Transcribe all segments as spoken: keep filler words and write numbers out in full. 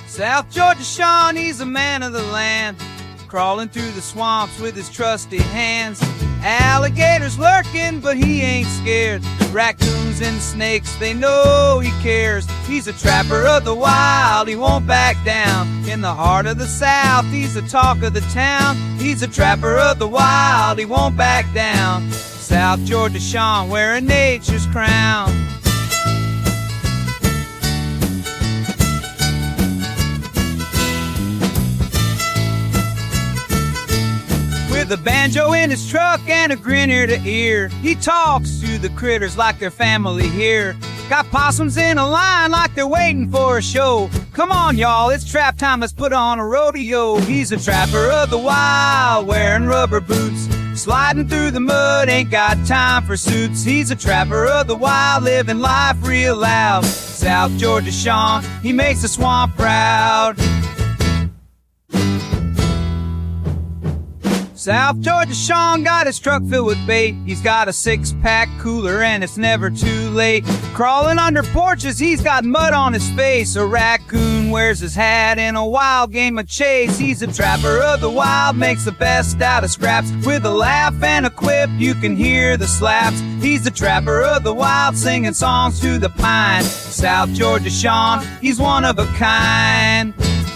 South Georgia Sean, he's a man of the land, crawling through the swamps with his trusty hands. Alligators lurking, but he ain't scared. Raccoons and snakes, they know he cares. He's a trapper of the wild, he won't back down. In the heart of the South, he's the talk of the town. He's a trapper of the wild, he won't back down. South Georgia Sean, wearing nature's crown. With a banjo in his truck and a grin ear to ear, he talks to the critters like they're family here. Got possums in a line like they're waiting for a show. Come on, y'all, it's trap time, let's put on a rodeo. He's a trapper of the wild, wearing rubber boots, sliding through the mud, ain't got time for suits. He's a trapper of the wild, living life real loud. South Georgia Sean, he makes the swamp proud. South Georgia Sean got his truck filled with bait. He's got a six-pack cooler and it's never too late. Crawling under porches, he's got mud on his face. A raccoon wears his hat in a wild game of chase. He's a trapper of the wild, makes the best out of scraps. With a laugh and a quip, you can hear the slaps. He's the trapper of the wild, singing songs to the pine. South Georgia Sean, he's one of a kind.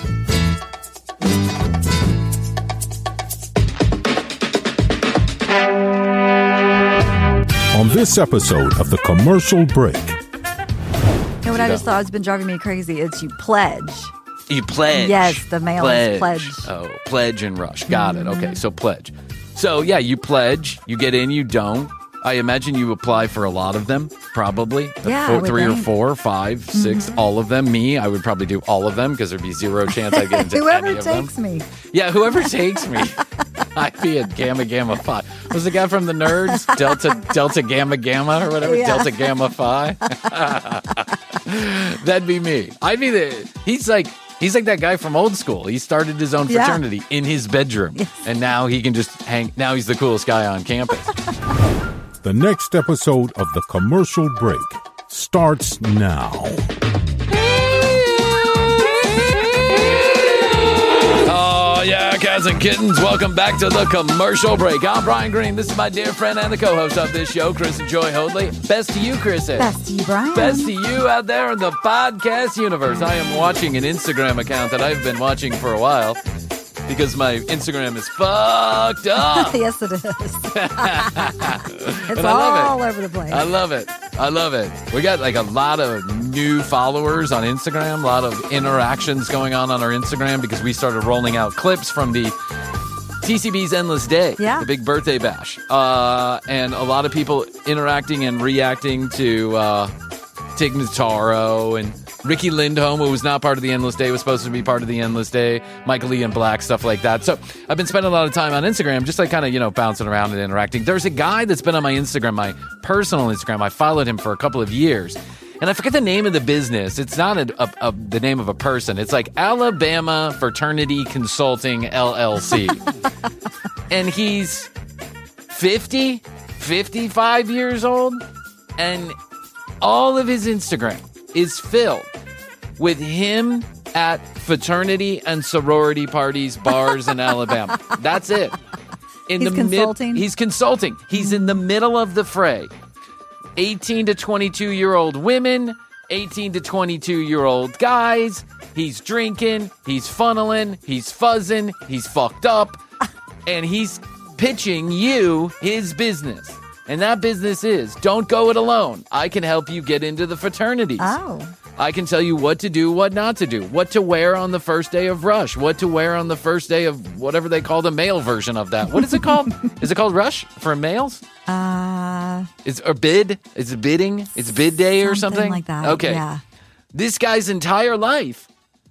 On this episode of The Commercial Break. You know what I just thought has been driving me crazy? It's you pledge. You pledge. Yes, the mail is pledge. Oh, pledge and rush. Got mm-hmm. it. Okay, so pledge. So, yeah, you pledge. You get in, you don't. I imagine you apply for a lot of them, probably. Yeah, four, Three think. or four, five, mm-hmm. six, all of them. Me, I would probably do all of them because there'd be zero chance I'd get into whoever any of them. Whoever takes me. Yeah, whoever takes me. I'd be a Gamma Gamma Phi. Was the guy from the Nerds? Delta Delta Gamma Gamma or whatever? Yeah. Delta Gamma Phi? That'd be me. I'd be the... He's like... He's like that guy from old school. He started his own fraternity yeah. in his bedroom. Yes. And now he can just hang... Now he's the coolest guy on campus. The next episode of The Commercial Break starts now. Oh, yeah, cats and kittens. Welcome back to The Commercial Break. I'm Brian Green. This is my dear friend and the co-host of this show, Chris and Joy Hoadley. Best to you, Chris. Best to you, Brian. Best to you out there in the podcast universe. I am watching an Instagram account that I've been watching for a while. Because my Instagram is fucked up. Yes, it is. It's and all it. over the place. I love it. I love it. We got like a lot of new followers on Instagram, a lot of interactions going on on our Instagram because we started rolling out clips from the T C B's Endless Day, yeah. the big birthday bash. Uh, and a lot of people interacting and reacting to uh, Tig Notaro and Ricky Lindholm, who was not part of the Endless Day, was supposed to be part of the Endless Day. Michael Ian Black, stuff like that. So I've been spending a lot of time on Instagram, just like kind of, you know, bouncing around and interacting. There's a guy that's been on my Instagram, my personal Instagram. I followed him for a couple of years. And I forget the name of the business. It's not a, a, a, the name of a person. It's like Alabama Fraternity Consulting, L L C. And he's fifty, fifty-five years old. And all of his Instagram is filled with him at fraternity and sorority parties, bars in Alabama. That's it. In he's the consulting? Mid- he's consulting. He's in the middle of the fray. eighteen to twenty-two-year-old women, eighteen to twenty-two-year-old guys. He's drinking, he's funneling, he's fuzzing, he's fucked up, and he's pitching you his business. And that business is, don't go it alone. I can help you get into the fraternities. Oh. I can tell you what to do, what not to do, what to wear on the first day of Rush, what to wear on the first day of whatever they call the male version of that. What is it called? Is it called Rush for males? Uh, Is or bid? Is it bidding? It's bid day or something? Something like that, okay. yeah. This guy's entire life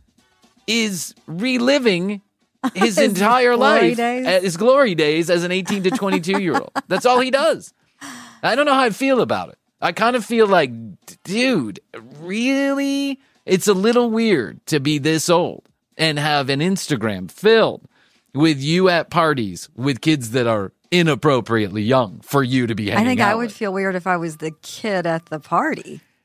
is reliving his, his entire life, days? his glory days as an eighteen to twenty-two-year-old. That's all he does. I don't know how I feel about it. I kind of feel like, dude, really? It's a little weird to be this old and have an Instagram filled with you at parties with kids that are inappropriately young for you to be hanging out I think I would with. feel weird if I was the kid at the party.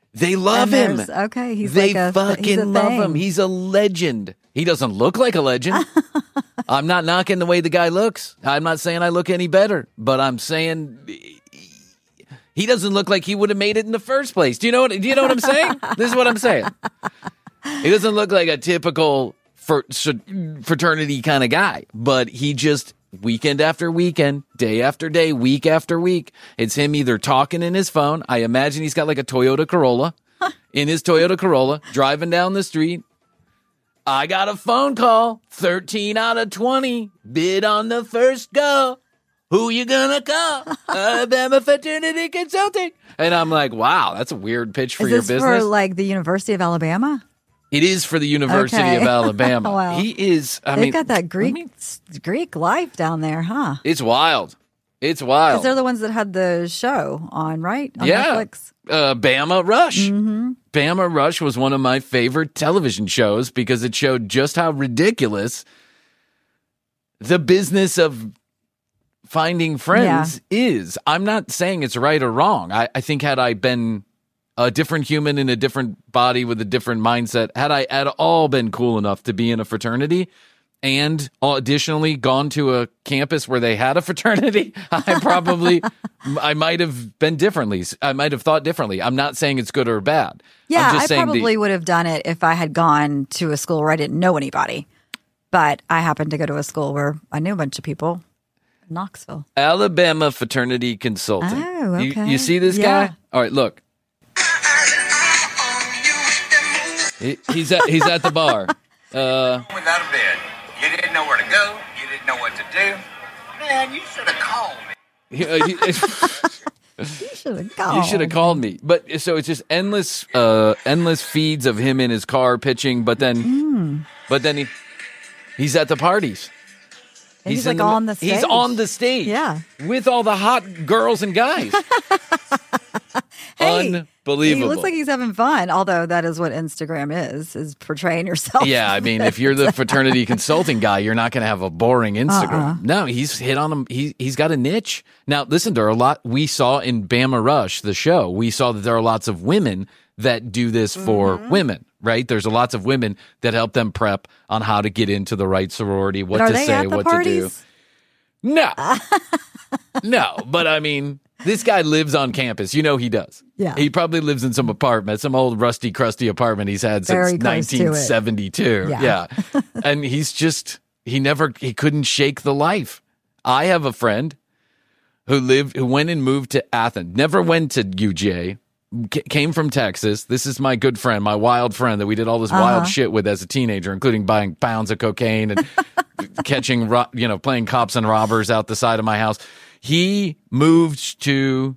They love And him. there's- Okay, he's they like a fucking he's a love thing. him. He's a legend. He doesn't look like a legend. I'm not knocking the way the guy looks. I'm not saying I look any better, but I'm saying he doesn't look like he would have made it in the first place. Do you know what? Do you know what I'm saying? This is what I'm saying. He doesn't look like a typical fr- fraternity kind of guy, but he just weekend after weekend, day after day, week after week, it's him either talking in his phone. I imagine he's got like a Toyota Corolla in his Toyota Corolla driving down the street. I got a phone call, thirteen out of twenty, bid on the first go. Who you gonna call? Alabama Fraternity Consulting. And I'm like, wow, that's a weird pitch for Is your this business. for like the University of Alabama? It is for the University Okay. of Alabama. Wow. He is, I They've mean, got that I Greek mean, Greek life down there, huh? it's wild. It's Because wild. they're the ones that had the show on, right? On Yeah. Netflix. Uh, Bama Rush. Mm-hmm. Bama Rush was one of my favorite television shows because it showed just how ridiculous the business of finding friends is. I'm not saying it's right or wrong. I, I think had I been a different human in a different body with a different mindset, had I at all been cool enough to be in a fraternity and additionally gone to a campus where they had a fraternity, I probably, I might have been differently. I might have thought differently. I'm not saying it's good or bad. Yeah, I'm just I saying the- probably would have done it if I had gone to a school where I didn't know anybody. But I happened to go to a school where I knew a bunch of people in Knoxville. Alabama Fraternity Consulting. Oh, You- okay. You, see this Yeah. guy? All right, look. He, he's at he's at the bar. Uh, Without a bed. You didn't know where to go. You didn't know what to do. Man, you should have called me. he- uh, he- You should have gone. you should have called me. But so it's just endless, uh, endless feeds of him in his car pitching. But then, Mm. but then he he's at the parties. And he's, in like on the stage. He's on the stage. Yeah. with all the hot girls and guys. Hey, Unbelievable. He looks like he's having fun, although that is what Instagram is, is portraying yourself. Yeah, I mean, if you're the fraternity consulting guy, you're not going to have a boring Instagram. Uh-uh. No, he's hit on him. He, he's got a niche. Now, listen, there are a lot we saw in Bama Rush, the show. We saw that there are lots of women that do this for Mm-hmm. women, right? There's a lots of women that help them prep on how to get into the right sorority, what But are to they say, at the what parties? to do. No. No, but I mean, this guy lives on campus. You know he does. Yeah. He probably lives in some apartment, some old rusty, crusty apartment he's had Very since close to it. nineteen seventy-two. Yeah. Yeah. And he's just, he never, he couldn't shake the life. I have a friend who lived, who went and moved to Athens, never went to U G A, c- came from Texas. This is my good friend, my wild friend that we did all this wild shit with as a teenager, including buying pounds of cocaine and catching, ro- you know, playing cops and robbers out the side of my house. He moved to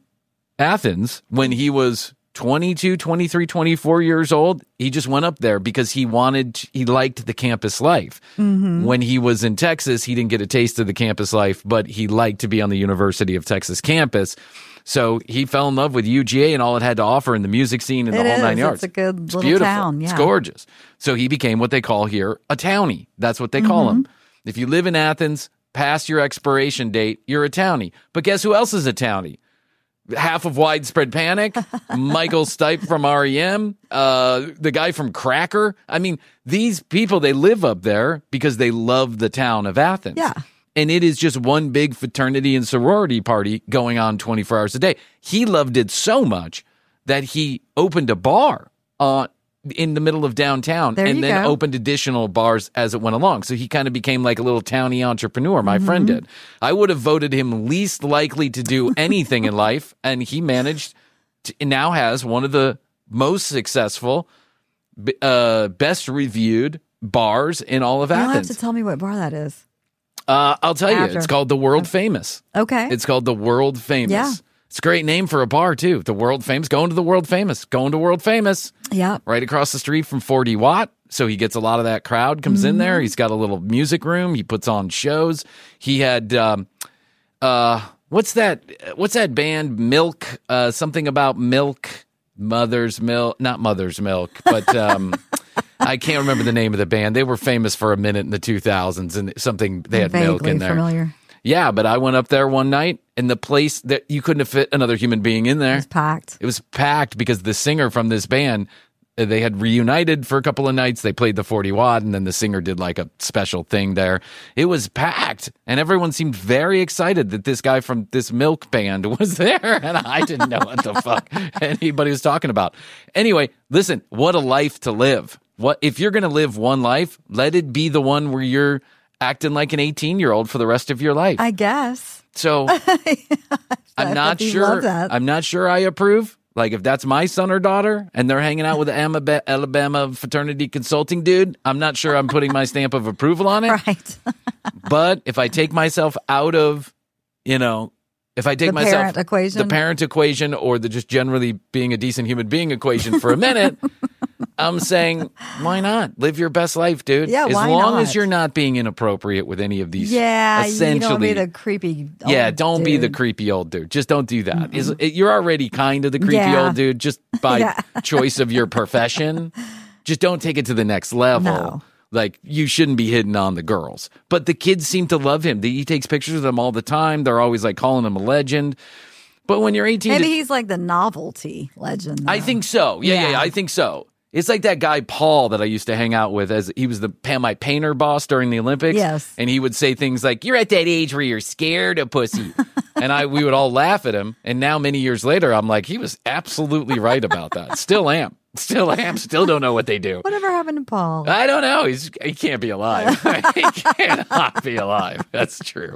Athens when he was twenty-two, twenty-three, twenty-four years old. He just went up there because he wanted, he liked the campus life. When he was in Texas, he didn't get a taste of the campus life, but he liked to be on the University of Texas campus. So he fell in love with U G A and all it had to offer in the music scene and It the whole is. nine yards. It's a good It's little beautiful. town, It's yeah. gorgeous. So he became what they call here a townie. That's what they call Mm-hmm. him. If you live in Athens, past your expiration date, you're a townie. But guess who else is a townie? Half of Widespread Panic, Michael Stipe from R E M, uh, the guy from Cracker. I mean, these people, they live up there because they love the town of Athens. Yeah. And it is just one big fraternity and sorority party going on twenty-four hours a day. He loved it so much that he opened a bar uh, in the middle of downtown There and you then go. opened additional bars as it went along. So he kind of became like a little townie entrepreneur. My friend Mm-hmm. did. I would have voted him least likely to do anything in life. And he managed to, now has one of the most successful, b- uh, best reviewed bars in all of You'll have Athens. to tell me what bar that is. Uh, I'll tell you, After. it's called the World Famous. Okay. It's called the World Famous. Yeah. It's a great name for a bar, too. The World Famous. Going to the World Famous. Going to World Famous. yeah. Right across the street from forty Watt. So he gets a lot of that crowd comes in Mm-hmm. there. He's got a little music room. He puts on shows. He had, um, uh, what's that? What's that band? Milk, uh, something about milk, Mother's Milk, not Mother's Milk, but, um, I can't remember the name of the band. They were famous for a minute in the two thousands and something, they had milk Vaguely in there. familiar. Yeah, but I went up there one night, and the place that you couldn't have fit another human being in there. It was packed. It was packed because the singer from this band, uh, they had reunited for a couple of nights. They played the forty watt, and then the singer did like a special thing there. It was packed, and everyone seemed very excited that this guy from this Milk band was there, and I didn't know what the fuck anybody was talking about. Anyway, listen, what a life to live. What if you're going to live one life, let it be the one where you're acting like an eighteen-year-old for the rest of your life. I guess. So I'm not I sure. love that. I'm not sure I approve. Like if that's my son or daughter and they're hanging out with the Alabama, Alabama fraternity consulting dude, I'm not sure I'm putting my stamp of approval on it. Right. But if I take myself out of, you know, if I take The myself parent equation. the parent equation or the just generally being a decent human being equation for a minute, I'm saying, why not? Live your best life, dude. Yeah, as why long not? as you're not being inappropriate with any of these. Yeah, essentially. you don't be the creepy old Yeah, don't be the dude. creepy old dude. Just don't do that. Is it, you're already kind of the creepy Yeah. old dude just by Yeah. choice of your profession. Just don't take it to the next level. No. Like you shouldn't be hitting on the girls. But the kids seem to love him. He takes pictures of them all the time. They're always like calling him a legend. But when you're eighteen, Maybe to- he's like the novelty legend. I though. think so. Yeah, yeah, Yeah. yeah, I think so. It's like that guy Paul that I used to hang out with as he was the my painter boss during the Olympics. Yes. And he would say things like, "You're at that age where you're scared of pussy." And I we would all laugh at him. And now many years later, I'm like, he was absolutely right about that. Still am. Still am. Still don't know what they do. Whatever happened to Paul? I don't know. He's he can't be alive. He cannot be alive. That's true.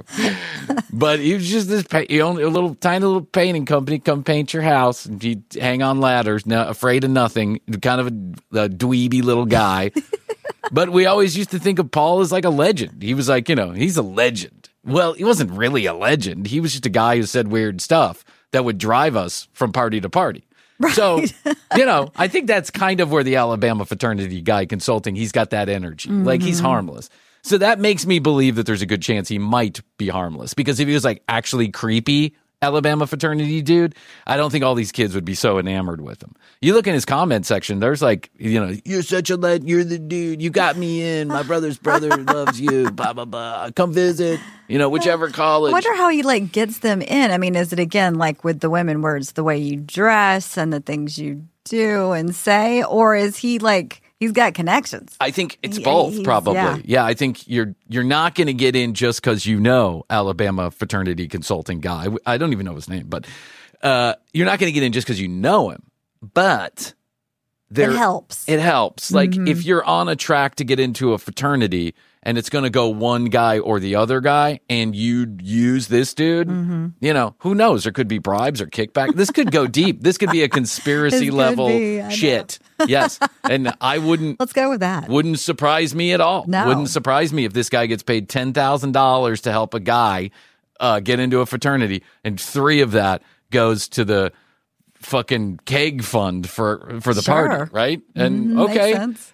But he was just this pa- he owned a little tiny little painting company. Come paint your house. And he'd hang on ladders, no, afraid of nothing. Kind of a, a dweeby little guy. But we always used to think of Paul as like a legend. He was like, you know, he's a legend. Well, he wasn't really a legend. He was just a guy who said weird stuff that would drive us from party to party. Right. So, you know, I think that's kind of where the Alabama fraternity guy consulting, he's got that energy. Mm-hmm. Like he's harmless. So that makes me believe that there's a good chance he might be harmless. Because if he was like actually creepy Alabama fraternity dude, I don't think all these kids would be so enamored with him. You look in his comment section, there's like, you know, you're such a legend, you're the dude, you got me in, my brother's brother loves you, blah, blah, blah, come visit, you know, whichever college. I wonder how he like gets them in. I mean, is it again like with the women where it's the way you dress and the things you do and say, or is he like he's got connections? I think it's He- both, he's- probably. yeah. Yeah. I think you're you're not going to get in just because you know Alabama fraternity consulting guy. I don't even know his name, but uh, you're not going to get in just because you know him. But there, It helps. It helps. Like if you're on a track to get into a fraternity and it's going to go one guy or the other guy, and you use this dude, you know, who knows? There could be bribes or kickback. This could go deep. This could be a conspiracy This could level be, I know. shit. Yes, and I wouldn't. Let's go with that. Wouldn't surprise me at all. No. Wouldn't surprise me if this guy gets paid ten thousand dollars to help a guy uh, get into a fraternity, and three of that goes to the fucking keg fund for for the Sure. party, right? And Mhm, okay, makes sense.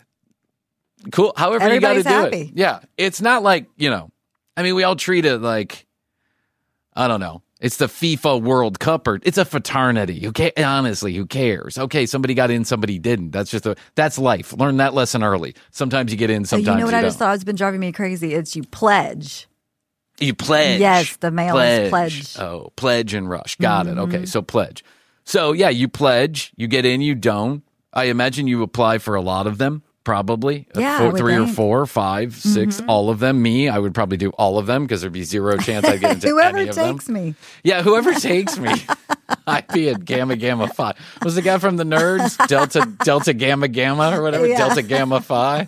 cool. However you got to Everybody's do happy. it. Yeah, it's not like, you know, I mean, we all treat it like, I don't know. It's the FIFA World Cup, or it's a fraternity. Who ca- honestly, who cares? Okay, somebody got in, somebody didn't. That's just a that's life. Learn that lesson early. Sometimes you get in, So sometimes you know what you I don't. just thought has been driving me crazy? It's you pledge. You pledge. Yes, the male is pledge. Oh, pledge and rush. Got it. Okay, so pledge. So yeah, you pledge. You get in, you don't. I imagine you apply for a lot of them, probably. Uh, Yeah, I four, would three or think. four, five, six, all of them. Me, I would probably do all of them because there'd be zero chance I'd get into Whoever any of them. takes me. Yeah, whoever takes me. I'd be at Gamma Gamma Phi. Was the guy from the Nerds? Delta Delta Gamma Gamma or whatever? Yeah. Delta Gamma Phi?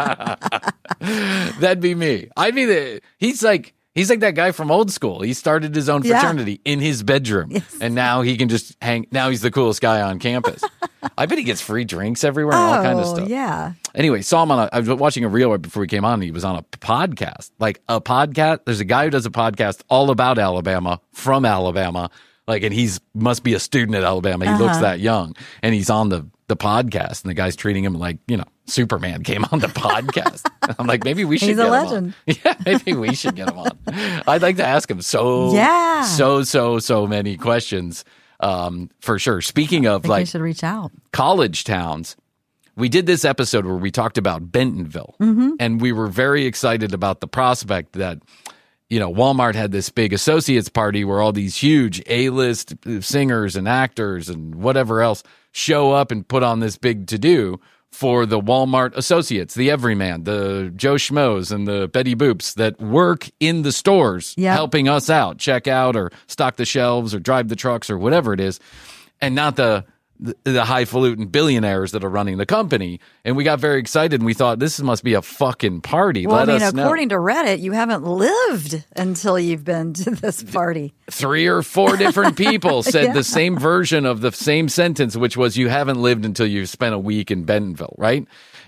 That'd be me. I'd be the he's like he's like that guy from old school. He started his own Yeah. fraternity in his bedroom. Yes. And now he can just hang now he's the coolest guy on campus. I bet he gets free drinks everywhere and all kind of Oh, stuff. yeah. Anyway, saw him on a, I was watching a reel right before we came on. And he was on a podcast, like a podcast. There's a guy who does a podcast all about Alabama, from Alabama. Like, and he's must be a student at Alabama. He looks that young, and he's on the, the podcast, and the guy's treating him like, you know, Superman came on the podcast. I'm like, maybe we should He's get a him legend. on. Yeah, maybe we should get him on. I'd like to ask him so, Yeah. so, so, so many questions, um, for sure. Speaking of I think like you should reach out. college towns, we did this episode where we talked about Bentonville, Mm-hmm. and we were very excited about the prospect that you know, Walmart had this big associates party where all these huge A-list singers and actors and whatever else show up and put on this big to-do for the Walmart associates, the everyman, the Joe Schmoes and the Betty Boops that work in the stores Yep. helping us out, check out or stock the shelves or drive the trucks or whatever it is, and not the the, the highfalutin billionaires that are running the company. And we got very excited and we thought, this must be a fucking party. Well, Let I mean, us know. according to Reddit, you haven't lived until you've been to this party. Three or four different people said Yeah. the same version of the same sentence, which was, you haven't lived until you've spent a week in Bentonville, right?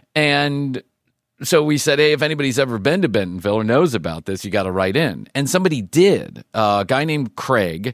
And so we said, hey, if anybody's ever been to Bentonville or knows about this, you got to write in. And somebody did. Uh, a guy named Craig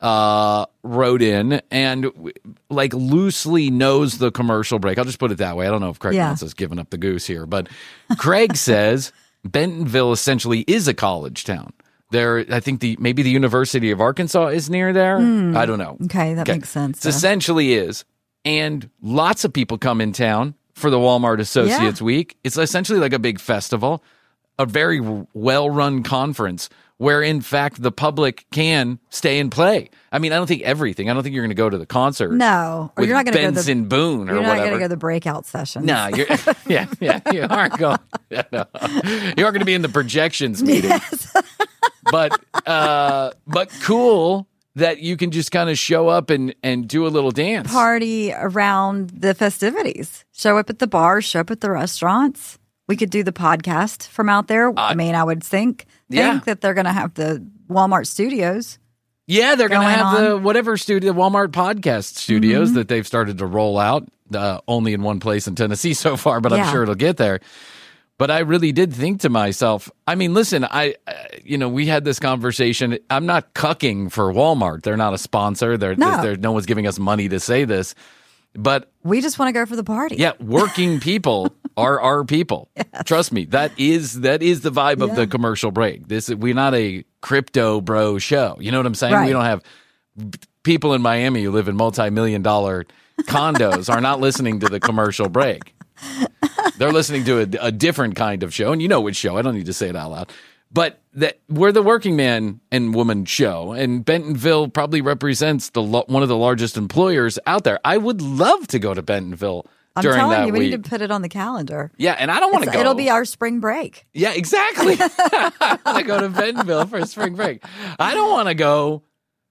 uh, wrote in and like loosely knows the commercial break. I'll just put it that way. I don't know if Craig Yeah. wants us giving up the goose here, but Craig says Bentonville essentially is a college town. There, I think the maybe the University of Arkansas is near there. I don't know. Okay, that makes sense. It essentially is. And lots of people come in town for the Walmart Associates Yeah. Week. It's essentially like a big festival, a very well-run conference where, in fact, the public can stay and play. I mean, I don't think everything. I don't think you're going to go to the concert. No, or with you're not going to go to Benson the Boone or you're not whatever. going to go to the breakout sessions. No, you're yeah, yeah, you aren't going. Yeah, no. You aren't going to be in the projections meeting. Yes. But uh, but cool that you can just kind of show up and and do a little dance. Party around the festivities. Show up at the bars. Show up at the restaurants. We could do the podcast from out there. I mean, I would think think yeah. that they're going to have the Walmart studios. Yeah, they're going to going have the on. Mm-hmm. whatever studio, the Walmart podcast studios that they've started to roll out. Uh, only in one place in Tennessee so far, but I'm Yeah. sure it'll get there. But I really did think to myself, I mean, listen, I, uh, you know, we had this conversation. I'm not cucking for Walmart. They're not a sponsor. They're, No. they're, no one's giving us money to say this. But We just want to go for the party. yeah, working people are our people. Trust me, that is that is the vibe of the commercial break. This we're not a crypto bro show. You know what I'm saying? Right. We don't have people in Miami who live in multi-million dollar condos are not listening to the commercial break. They're listening to a, a different kind of show, and you know which show. I don't need to say it out loud. But that we're the working man and woman show, and Bentonville probably represents the lo- one of the largest employers out there. I would love to go to Bentonville I'm during telling that you, we week. need to put it on the calendar. Yeah, and I don't want to It's- go. It'll be our spring break. Yeah, exactly. I want to go to Bentonville for spring break. I don't want to go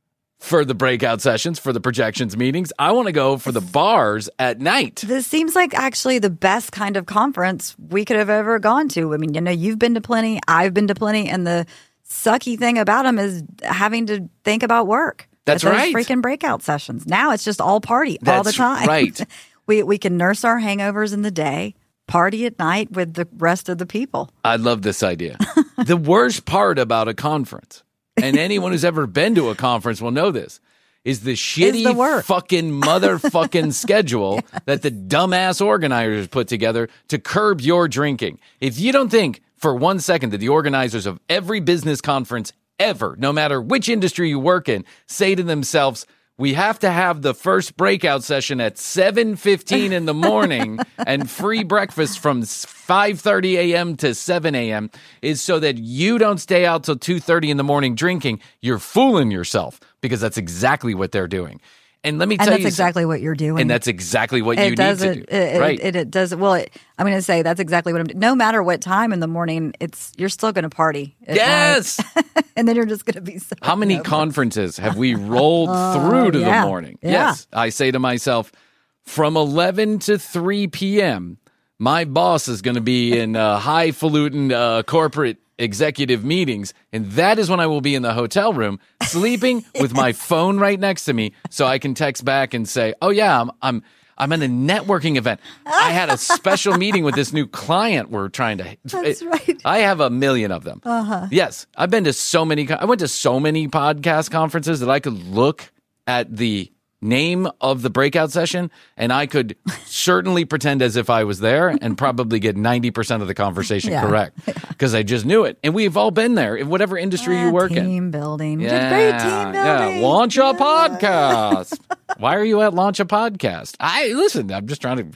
for the breakout sessions, for the projections meetings. I want to go for the bars at night. This seems like actually the best kind of conference we could have ever gone to. I mean, you know, you've been to plenty, I've been to plenty, and the sucky thing about them is having to think about work. That's at those right. Freaking breakout sessions. Now it's just all party all the That's time. right. we we can nurse our hangovers in the day, party at night with the rest of the people. I love this idea. The worst part about a conference, and anyone who's ever been to a conference will know this, is the shitty the work. fucking motherfucking schedule that the dumbass organizers put together to curb your drinking. If you don't think for one second that the organizers of every business conference ever, no matter which industry you work in, say to themselves, we have to have the first breakout session at seven fifteen in the morning and free breakfast from five thirty a.m. to seven a.m. is so that you don't stay out till two thirty in the morning drinking. You're fooling yourself because that's exactly what they're doing. And let me And tell that's you, exactly what you're doing. and that's exactly what it you need does to it, do. It, it, right. it, it does well. It, I'm going to say that's exactly what I'm doing. No matter what time in the morning, it's you're still going to party. at Yes. night. And then you're just going to be so How many hungover. conferences have we rolled through to yeah. the morning? Yeah. Yes. I say to myself, from eleven to three p.m., my boss is going to be in uh, highfalutin uh, corporate executive meetings, and that is when I will be in the hotel room sleeping with my phone right next to me so I can text back and say, oh, yeah, I'm I'm I'm at a networking event. I had a special meeting with this new client we're trying to. That's right. I have a million of them. Uh-huh. Yes, I've been to so many. co- I went to so many podcast conferences that I could look at the name of the breakout session and I could certainly pretend as if I was there and probably get ninety percent of the conversation Yeah. correct because I just knew it. And we've all been there in whatever industry Ah, you work team in. building. We Yeah, did great team building. yeah. Launch a Yeah. podcast. Why are you at Launch a Podcast? I listen. I'm just trying to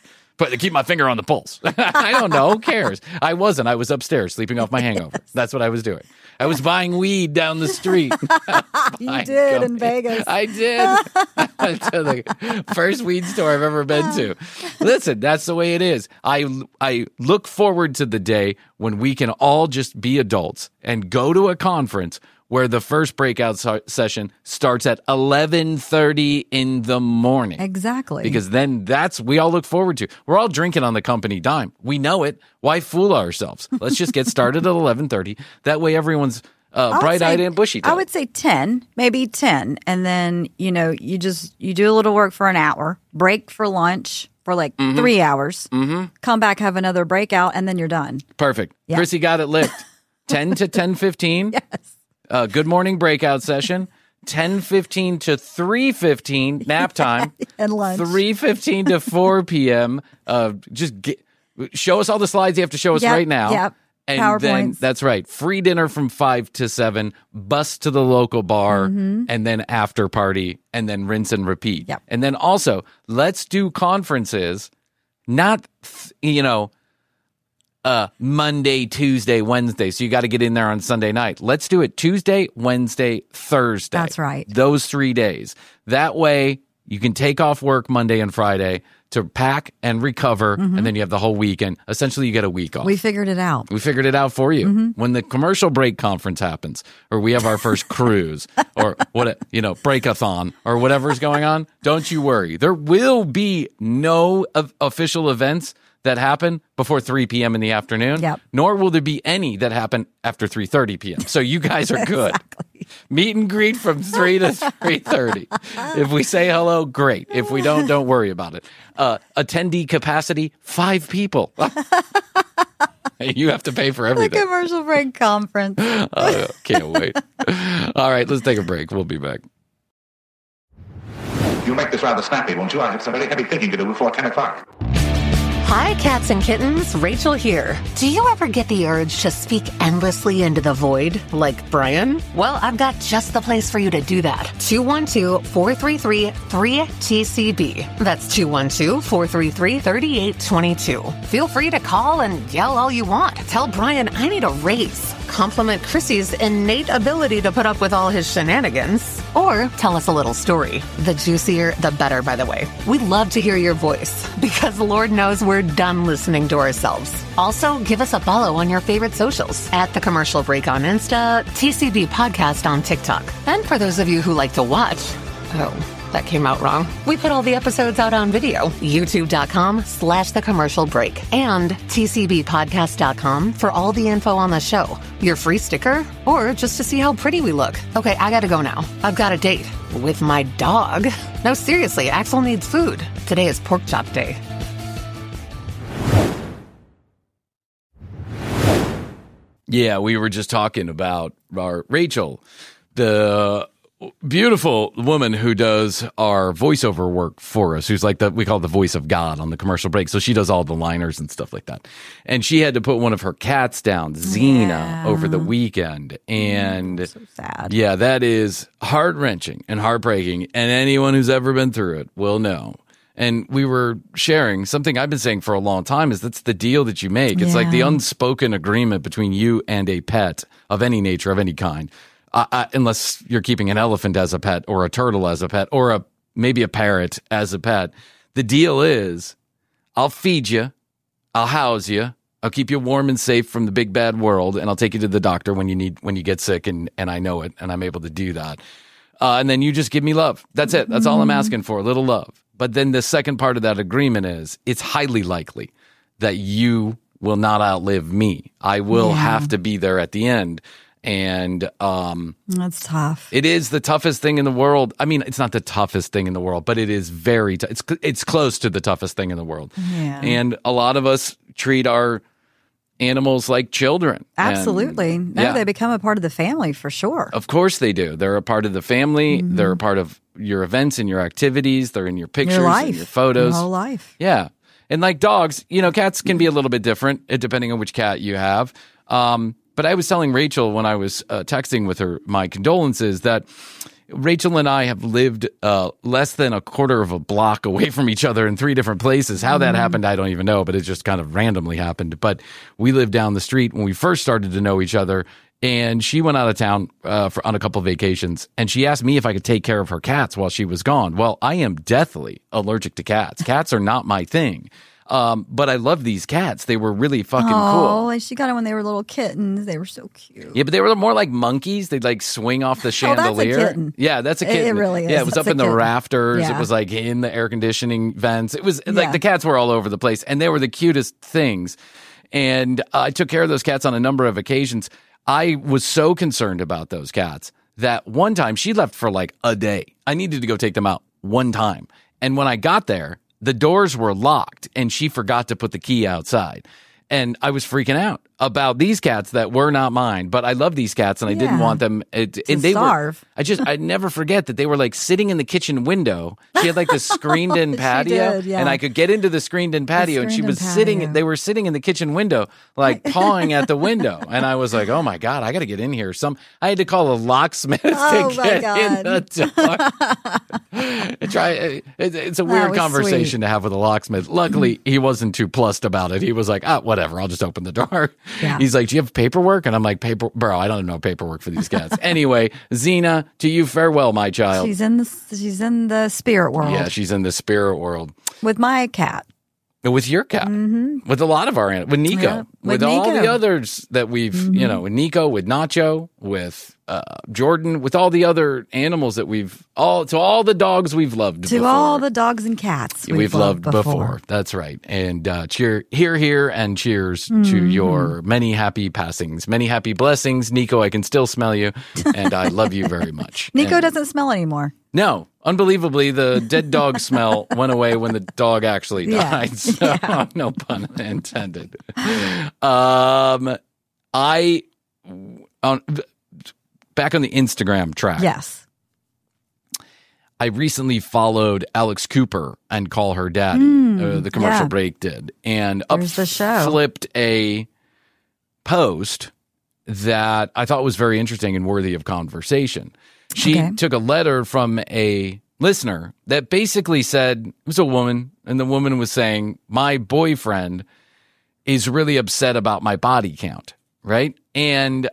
But keep my finger on the pulse. I don't know. Who cares? I wasn't. I was upstairs sleeping off my hangover. Yes. That's what I was doing. I was buying weed down the street. You did in Vegas. I did. I went to the first weed store I've ever been to. Listen, that's the way it is. I, I look forward to the day when we can all just be adults and go to a conference where the first breakout so- session starts at eleven thirty in the morning. Exactly. Because then that's, we all look forward to. We're all drinking on the company dime. We know it. Why fool ourselves? Let's just get started at eleven thirty. That way everyone's uh, bright-eyed and bushy-tailed. I would say ten, maybe ten. And then, you know, you just, you do a little work for an hour, break for lunch for like mm-hmm. three hours, mm-hmm. come back, have another breakout, and then you're done. Perfect. Yeah. Chrissy got it licked. ten to ten fifteen. Yes. Uh, good morning breakout session. ten fifteen to three fifteen nap time. And lunch. three fifteen to four p.m. Uh, just get, show us all the slides you have to show us yep, right now. Yep. And PowerPoints. then that's right. Free dinner from five to seven, bus to the local bar, mm-hmm. and then after party, and then rinse and repeat. Yep. And then also, let's do conferences, not, you know, Uh, Monday, Tuesday, Wednesday. So you got to get in there on Sunday night. Let's do it Tuesday, Wednesday, Thursday. That's right. Those three days. That way you can take off work Monday and Friday to pack and recover, mm-hmm. and then you have the whole weekend. Essentially, you get a week off. We figured it out. We figured it out for you. Mm-hmm. When the commercial break conference happens, or we have our first cruise, or what, you know, breakathon, or whatever's going on, don't you worry. There will be no of official events that happen before three p.m. in the afternoon, yep. nor will there be any that happen after three thirty p.m. So you guys are good. Exactly. Meet and greet from three to three thirty. If we say hello, great. If we don't, don't worry about it. Uh, attendee capacity, five people. You have to pay for everything. The commercial break conference. Oh, can't wait. All right, let's take a break. We'll be back. You'll make this rather snappy, won't you? I have some very heavy thinking to do before ten o'clock. Hi, cats and kittens. Rachel here. Do you ever get the urge to speak endlessly into the void, like Brian? Well, I've got just the place for you to do that. two one two, four three three, three T C B. That's two one two, four three three, three eight two two. Feel free to call and yell all you want. Tell Brian I need a raise. Compliment Chrissy's innate ability to put up with all his shenanigans. Or tell us a little story. The juicier, the better, by the way. We love to hear your voice, because Lord knows we're done listening to ourselves. Also, give us a follow on your favorite socials at The Commercial Break on Insta, T C B Podcast on TikTok. And for those of you who like to watch, oh, that came out wrong. We put all the episodes out on video. YouTube.com slash The Commercial Break and T C B podcast dot com for all the info on the show. Your free sticker, or just to see how pretty we look. Okay, I gotta go now. I've got a date with my dog. No, seriously, Axel needs food. Today is pork chop day. Yeah, we were just talking about our Rachel, the beautiful woman who does our voiceover work for us, who's like the, we call it the voice of God on the commercial break. So she does all the liners and stuff like that. And she had to put one of her cats down, Xena, yeah. over the weekend. And mm, so sad. Yeah, that is heart wrenching and heartbreaking. And anyone who's ever been through it will know. And we were sharing something I've been saying for a long time is that's the deal that you make. It's yeah. like the unspoken agreement between you and a pet of any nature, of any kind. Uh, uh, unless you're keeping an elephant as a pet, or a turtle as a pet, or a maybe a parrot as a pet. The deal is, I'll feed you, I'll house you, I'll keep you warm and safe from the big bad world, and I'll take you to the doctor when you need when you get sick, and and I know it, and I'm able to do that. Uh, and then you just give me love. That's it. That's all I'm asking for, a little love. But then the second part of that agreement is, it's highly likely that you will not outlive me. I will Yeah. have to be there at the end. And um, That's tough. it is the toughest thing in the world. I mean, it's not the toughest thing in the world, but it is very tough. It's, it's close to the toughest thing in the world. Yeah. And a lot of us treat our animals like children. Absolutely. And, no, yeah, they become a part of the family for sure. of course they do. They're a part of the family. Mm-hmm. They're a part of your events and your activities. They're in your pictures Your life. and your photos. Your whole life. Yeah. And like dogs, you know, cats can be a little bit different uh, depending on which cat you have. Um, but I was telling Rachel when I was uh, texting with her my condolences that Rachel and I have lived uh, less than a quarter of a block away from each other in three different places. How that happened, I don't even know, but it just kind of randomly happened. But we lived down the street when we first started to know each other, and she went out of town uh, for, on a couple of vacations, and she asked me if I could take care of her cats while she was gone. Well, I am deathly allergic to cats. Cats are not my thing. Um, but I love these cats. They were really fucking oh, cool. Oh, and she got them when they were little kittens. They were so cute. Yeah, but they were more like monkeys. They'd like swing off the chandelier. Oh, that's a kitten. Yeah, that's a kitten. It really is. Yeah, it was That's up in a the kitten. rafters. Yeah. It was like in the air conditioning vents. It was like Yeah. the cats were all over the place, and they were the cutest things. And uh, I took care of those cats on a number of occasions. I was so concerned about those cats that one time she left for like a day. I needed to go take them out one time. And when I got there, the doors were locked and she forgot to put the key outside. And I was freaking out about these cats that were not mine, but I love these cats and I didn't Yeah. want them it, To and they starve. were I just I never forget that they were like sitting in the kitchen window. She had like this screened in She patio did, yeah. and I could get into the screened in patio and she screened-in was sitting patio. they were sitting in the kitchen window like pawing at the window. And I was like, "Oh my god, I got to get in here." Some I had to call a locksmith Oh, to my get God. in the door. Try it, it's a weird was conversation sweet. to have with a locksmith. Luckily, he wasn't too plussed about it. He was like, "Ah, whatever, I'll just open the door." Yeah. He's like, "Do you have paperwork?" And I'm like, "Paper, bro, I don't know paperwork for these cats." Anyway, Xena, to you farewell, my child. She's in the she's in the spirit world Yeah, she's in the spirit world. with my cat. With your cat, mm-hmm. with a lot of our animals, with Nico, Yeah, with, with all Nico. the others that we've, Mm-hmm. you know, with Nico, with Nacho, with uh, Jordan, with all the other animals that we've all to all the dogs we've loved To before. all the dogs and cats we've, we've loved before. before. That's right. And uh, cheer, hear, hear, and cheers Mm-hmm. to your many happy passings, many happy blessings, Nico. I can still smell you, and I love you very much. Nico And- doesn't smell anymore. No, unbelievably, the dead dog smell went away when the dog actually Yeah. died. So, no pun intended. Um, I on back on the Instagram track. Yes. I recently followed Alex Cooper and Call Her Daddy. uh, the commercial yeah. break did, and There's the show. flipped a post that I thought was very interesting and worthy of conversation. She Okay. took a letter from a listener that basically said, it was a woman, and the woman was saying, my boyfriend is really upset about my body count, right? And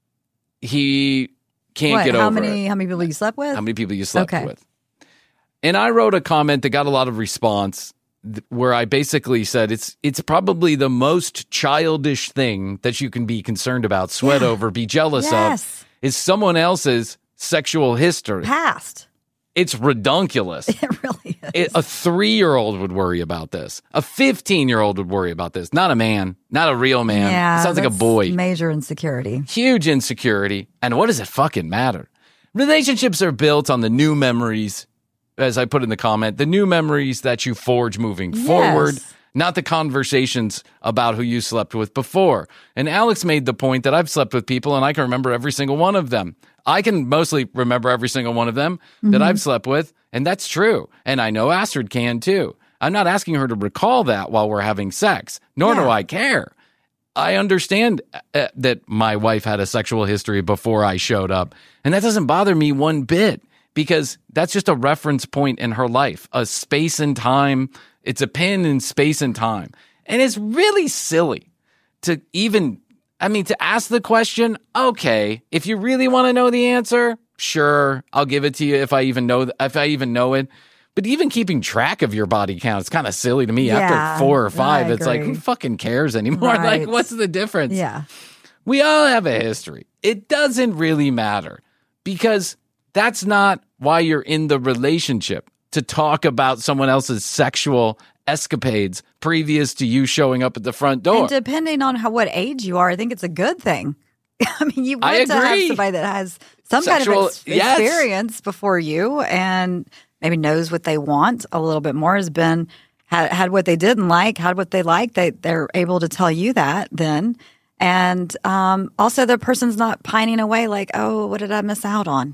he can't What? get How over many it. how many people you slept with? How many people you slept Okay. with. And I wrote a comment that got a lot of response th- where I basically said it's it's probably the most childish thing that you can be concerned about, sweat Yeah. over, be jealous Yes. of, is someone else's sexual history. Past. It's redunculous. It really is. It, a three-year-old would worry about this. A fifteen-year-old would worry about this. Not a man. Not a real man. yeah, It sounds like a that's boy. Major insecurity. Huge insecurity. And what does it fucking matter? Relationships are built on the new memories, as I put in the comment, the new memories that you forge moving Yes. forward, not the conversations about who you slept with before. And Alex made the point that I've slept with people and I can remember every single one of them. I can mostly remember every single one of them Mm-hmm. that I've slept with, and that's true. And I know Astrid can too. I'm not asking her to recall that while we're having sex, nor do Yeah. I care. I understand uh, that my wife had a sexual history before I showed up, and that doesn't bother me one bit because that's just a reference point in her life, a space and time. It's a pin in space and time. And it's really silly to even, I mean, to ask the question, okay, if you really want to know the answer, sure, I'll give it to you if I even know, th- if I even know it. But even keeping track of your body count is kind of silly to me. Yeah, After four or five, I it's like, agree. who fucking cares anymore? Right. Like, what's the difference? Yeah. We all have a history. It doesn't really matter because that's not why you're in the relationship, to talk about someone else's sexual escapades previous to you showing up at the front door. And depending on how what age you are, I think it's a good thing. I mean, you I want to have agree. somebody that has some Sexual- kind of ex- yes. experience before you and maybe knows what they want a little bit more, has been had, had what they didn't like, had what they liked. They they're able to tell you that then. And um, also the person's not pining away like, oh, what did I miss out on?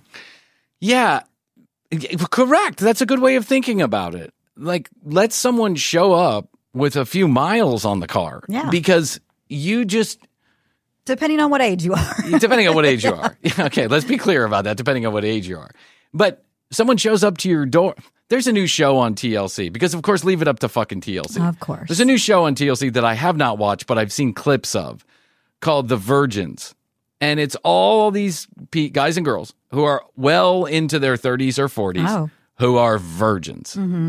Yeah, correct. That's a good way of thinking about it. Like, let someone show up with a few miles on the car. Yeah. Because you just, Depending on what age you are. depending on what age you are. Okay, let's be clear about that, depending on what age you are. But someone shows up to your door. There's a new show on T L C because, of course, leave it up to fucking T L C. Of course. There's a new show on T L C that I have not watched, but I've seen clips of called The Virgins. And it's all these pe- guys and girls who are well into their thirties or forties Oh. who are virgins. Mm-hmm.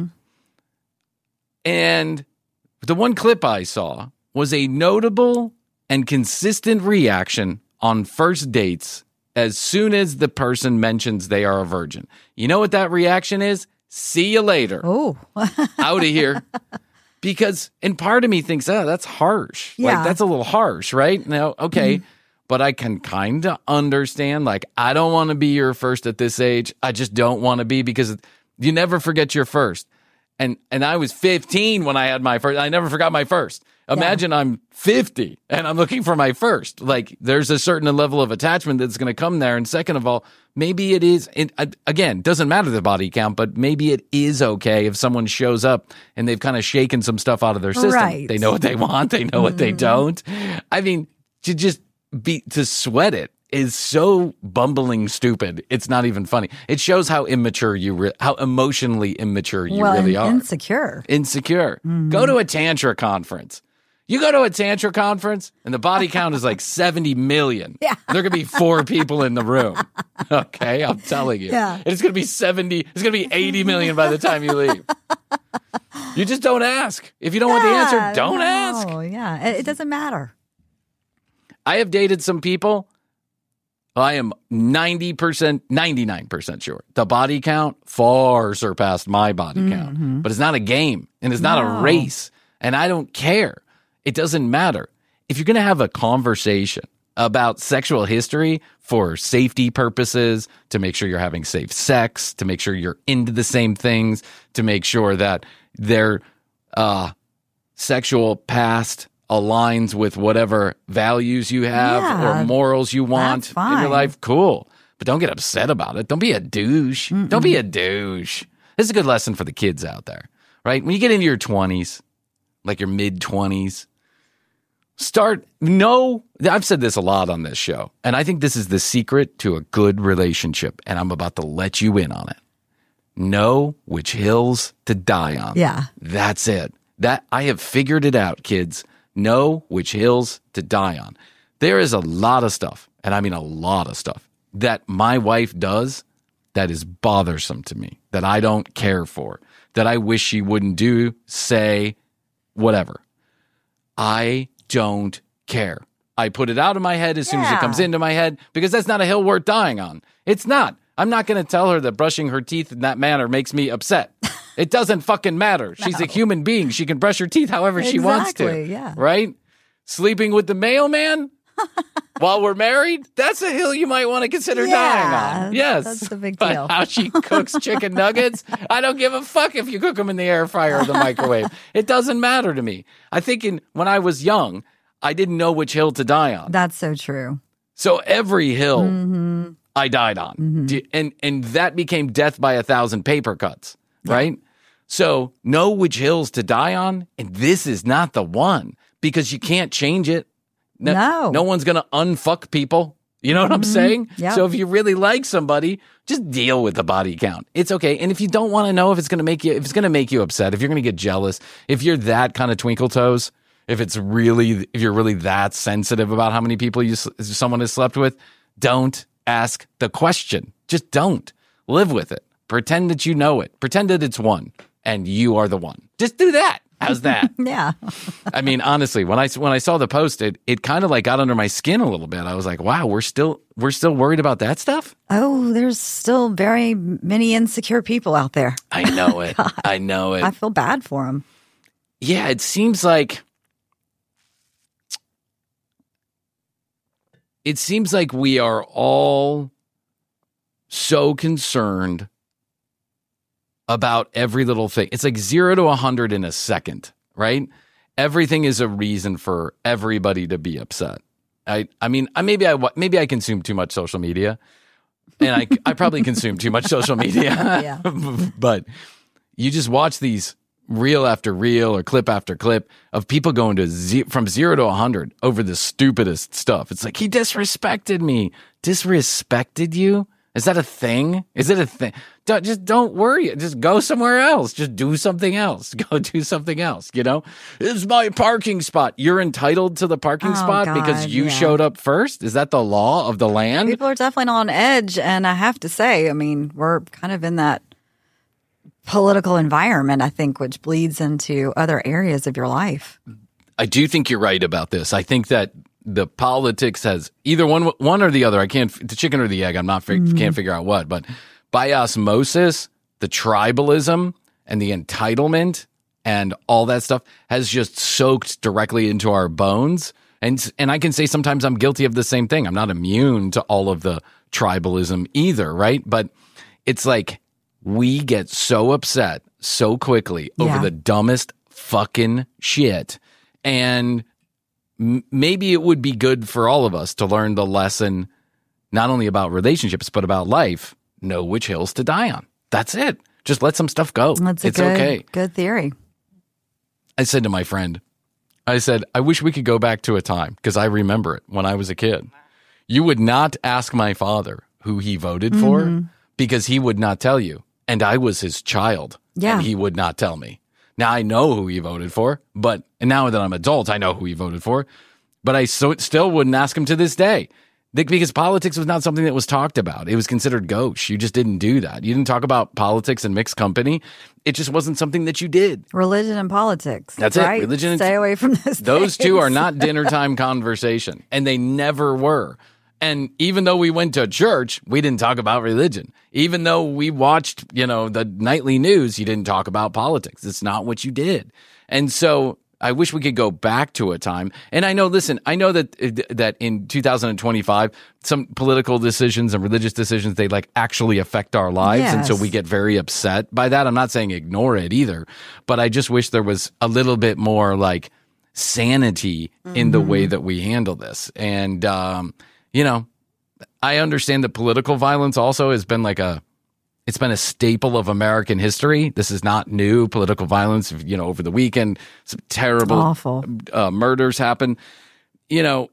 And the one clip I saw was a notable and consistent reaction on first dates as soon as the person mentions they are a virgin. You know what that reaction is? See you later. Oh. Out of here. Because, and part of me thinks, oh, that's harsh. Yeah. Like, that's a little harsh, right? Now, okay. Mm-hmm. But I can kind of understand, like, I don't want to be your first at this age. I just don't want to be, because you never forget your first. And and I was fifteen when I had my first. I never forgot my first. Imagine yeah. I'm fifty and I'm looking for my first. Like, there's a certain level of attachment that's going to come there. And second of all, maybe it is, it, again, doesn't matter the body count, but maybe it is okay if someone shows up and they've kind of shaken some stuff out of their system. Right. They know what they want. They know mm. what they don't. I mean, to just be, to sweat it is so bumbling stupid. It's not even funny. It shows how immature you, re- how emotionally immature you well, really are. Insecure. Insecure. Mm. Go to a Tantra conference. You go to a Tantra conference and the body count is like seventy million. Yeah. There could be four people in the room. Okay. I'm telling you. Yeah. And it's going to be seventy, it's going to be eighty million by the time you leave. You just don't ask. If you don't yeah, want the answer, don't no, ask. Oh, yeah. It, it doesn't matter. I have dated some people. I am ninety percent, ninety-nine percent sure the body count far surpassed my body mm-hmm. count. But it's not a game and it's not no. a race. And I don't care. It doesn't matter. If you're going to have a conversation about sexual history for safety purposes, to make sure you're having safe sex, to make sure you're into the same things, to make sure that their uh, sexual past aligns with whatever values you have yeah, or morals you want in your life, cool. But don't get upset about it. Don't be a douche. Mm-mm. Don't be a douche. This is a good lesson for the kids out there, right? When you get into your twenties, like your mid-twenties, start, know, I've said this a lot on this show, and I think this is the secret to a good relationship, and I'm about to let you in on it. Know which hills to die on. Yeah. That's it. That I have figured it out, kids. Know which hills to die on. There is a lot of stuff, and I mean a lot of stuff, that my wife does that is bothersome to me, that I don't care for, that I wish she wouldn't do, say, whatever. I don't care. I put it out of my head as soon yeah. as it comes into my head, because that's not a hill worth dying on. It's not. I'm not going to tell her that brushing her teeth in that manner makes me upset. It doesn't fucking matter. No. She's a human being. She can brush her teeth however exactly, she wants to. Yeah. Right? Sleeping with the mailman while we're married, that's a hill you might want to consider yeah, dying on. Yes. That's the big deal. But how she cooks chicken nuggets, I don't give a fuck if you cook them in the air fryer or the microwave. It doesn't matter to me. I think in, when I was young, I didn't know which hill to die on. That's so true. So every hill mm-hmm. I died on. Mm-hmm. And, and that became death by a thousand paper cuts, yeah. right? So know which hills to die on, and this is not the one, because you can't change it. No. No, no one's going to unfuck people. You know what I'm mm-hmm. saying? Yep. So if you really like somebody, just deal with the body count. It's okay. And if you don't want to know if it's going to make you, if it's going to make you upset, if you're going to get jealous, if you're that kind of twinkle toes, if it's really, if you're really that sensitive about how many people you, someone has slept with, don't ask the question. Just don't. Live with it. Pretend that you know it. Pretend that it's one. And you are the one. Just do that. How's that? yeah. I mean, honestly, when I when I saw the post, it it kind of like got under my skin a little bit. I was like, wow, we're still we're still worried about that stuff? Oh, there's still very many insecure people out there. I know it. I know it. I feel bad for them. Yeah, it seems like it seems like we are all so concerned about every little thing. It's like zero to a hundred in a second, right? Everything is a reason for everybody to be upset. I, I mean, I maybe I maybe I consume too much social media, and I, I probably consume too much social media. Yeah. But you just watch these reel after reel or clip after clip of people going to ze- from zero to a hundred over the stupidest stuff. It's like, he disrespected me. Disrespected you? Is that a thing? Is it a thing? Don't, just don't worry. Just go somewhere else. Just do something else. Go do something else, you know? This is my parking spot. You're entitled to the parking Oh, spot God, because you yeah. showed up first? Is that the law of the land? People are definitely on edge. And I have to say, I mean, we're kind of in that political environment, I think, which bleeds into other areas of your life. I do think you're right about this. I think that the politics has either one, one or the other. I can't, the chicken or the egg. I'm not, mm-hmm. can't figure out what, but by osmosis, the tribalism and the entitlement and all that stuff has just soaked directly into our bones. And, and I can say sometimes I'm guilty of the same thing. I'm not immune to all of the tribalism either, right? But it's like we get so upset so quickly over Yeah. the dumbest fucking shit. And maybe it would be good for all of us to learn the lesson, not only about relationships, but about life. Know which hills to die on. That's it. Just let some stuff go. That's a it's good, okay. good theory. I said to my friend, I said, I wish we could go back to a time because I remember it when I was a kid. You would not ask my father who he voted for Mm-hmm. because he would not tell you. And I was his child. Yeah. And he would not tell me. Now I know who he voted for, but and now that I'm adult, I know who he voted for, but I so, still wouldn't ask him to this day because politics was not something that was talked about. It was considered gauche. You just didn't do that. You didn't talk about politics and mixed company. It just wasn't something that you did. Religion and politics. That's right? it. Religion and Stay away from those. Those two things. are not dinner time conversation, and they never were. And even though we went to church, we didn't talk about religion. Even though we watched, you know, the nightly news, you didn't talk about politics. It's not what you did. And so I wish we could go back to a time. And I know, listen, I know that that in two thousand twenty-five, some political decisions and religious decisions, they like actually affect our lives. And so Yes. we get very upset by that. I'm not saying ignore it either, but I just wish there was a little bit more like sanity mm-hmm. in the way that we handle this. And, um, you know, I understand that political violence also has been like a, it's been a staple of American history. This is not new. Political violence, you know, over the weekend, some terrible Awful. Uh, murders happen. You know,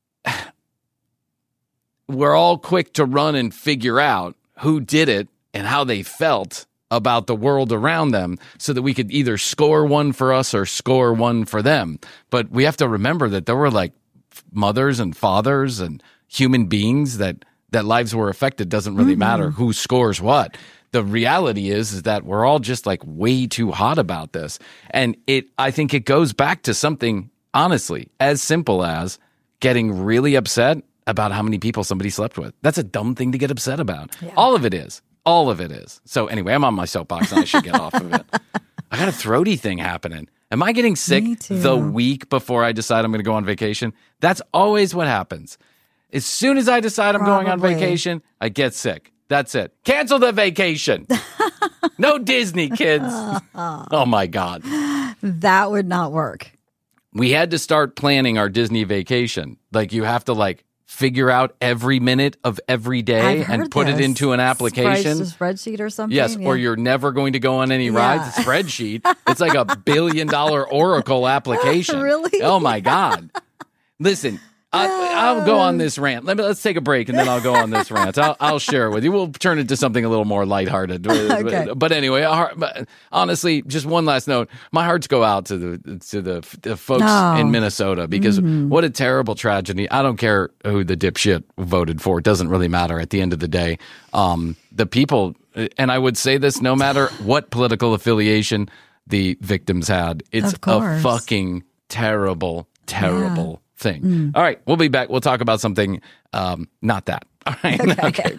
we're all quick to run and figure out who did it and how they felt about the world around them so that we could either score one for us or score one for them. But we have to remember that there were like mothers and fathers and human beings that that lives were affected. Doesn't really mm-hmm. matter who scores what. The reality is is that we're all just like way too hot about this. And it I think it goes back to something, honestly, as simple as getting really upset about how many people somebody slept with. That's a dumb thing to get upset about. Yeah. All of it is. All of it is. So anyway, I'm on my soapbox and I should get off of it. I got a throaty thing happening. Am I getting sick the week before I decide I'm going to go on vacation? That's always what happens. As soon as I decide I'm Probably. going on vacation, I get sick. That's it. Cancel the vacation. No Disney, kids. Oh, my God. That would not work. We had to start planning our Disney vacation. Like, you have to, like, figure out every minute of every day I've heard and put this. it into an application. Spread, spreadsheet or something? Yes, yeah. or you're never going to go on any Yeah. rides. Spreadsheet. It's like a billion dollar Oracle application. Really? Oh, my God. Listen, I, I'll go on this rant. Let me, let's take a break, and then I'll go on this rant. I'll, I'll share it with you. We'll turn it to something a little more lighthearted. Okay. But anyway, our, but honestly, just one last note. My hearts go out to the to the, the folks Oh. in Minnesota because Mm-hmm. what a terrible tragedy. I don't care who the dipshit voted for. It doesn't really matter at the end of the day. Um, the people, and I would say this no matter what political affiliation the victims had, it's Of course. a fucking terrible, terrible thing. Mm. All right, we'll be back. We'll talk about something, um, not that. All right. Okay. Okay.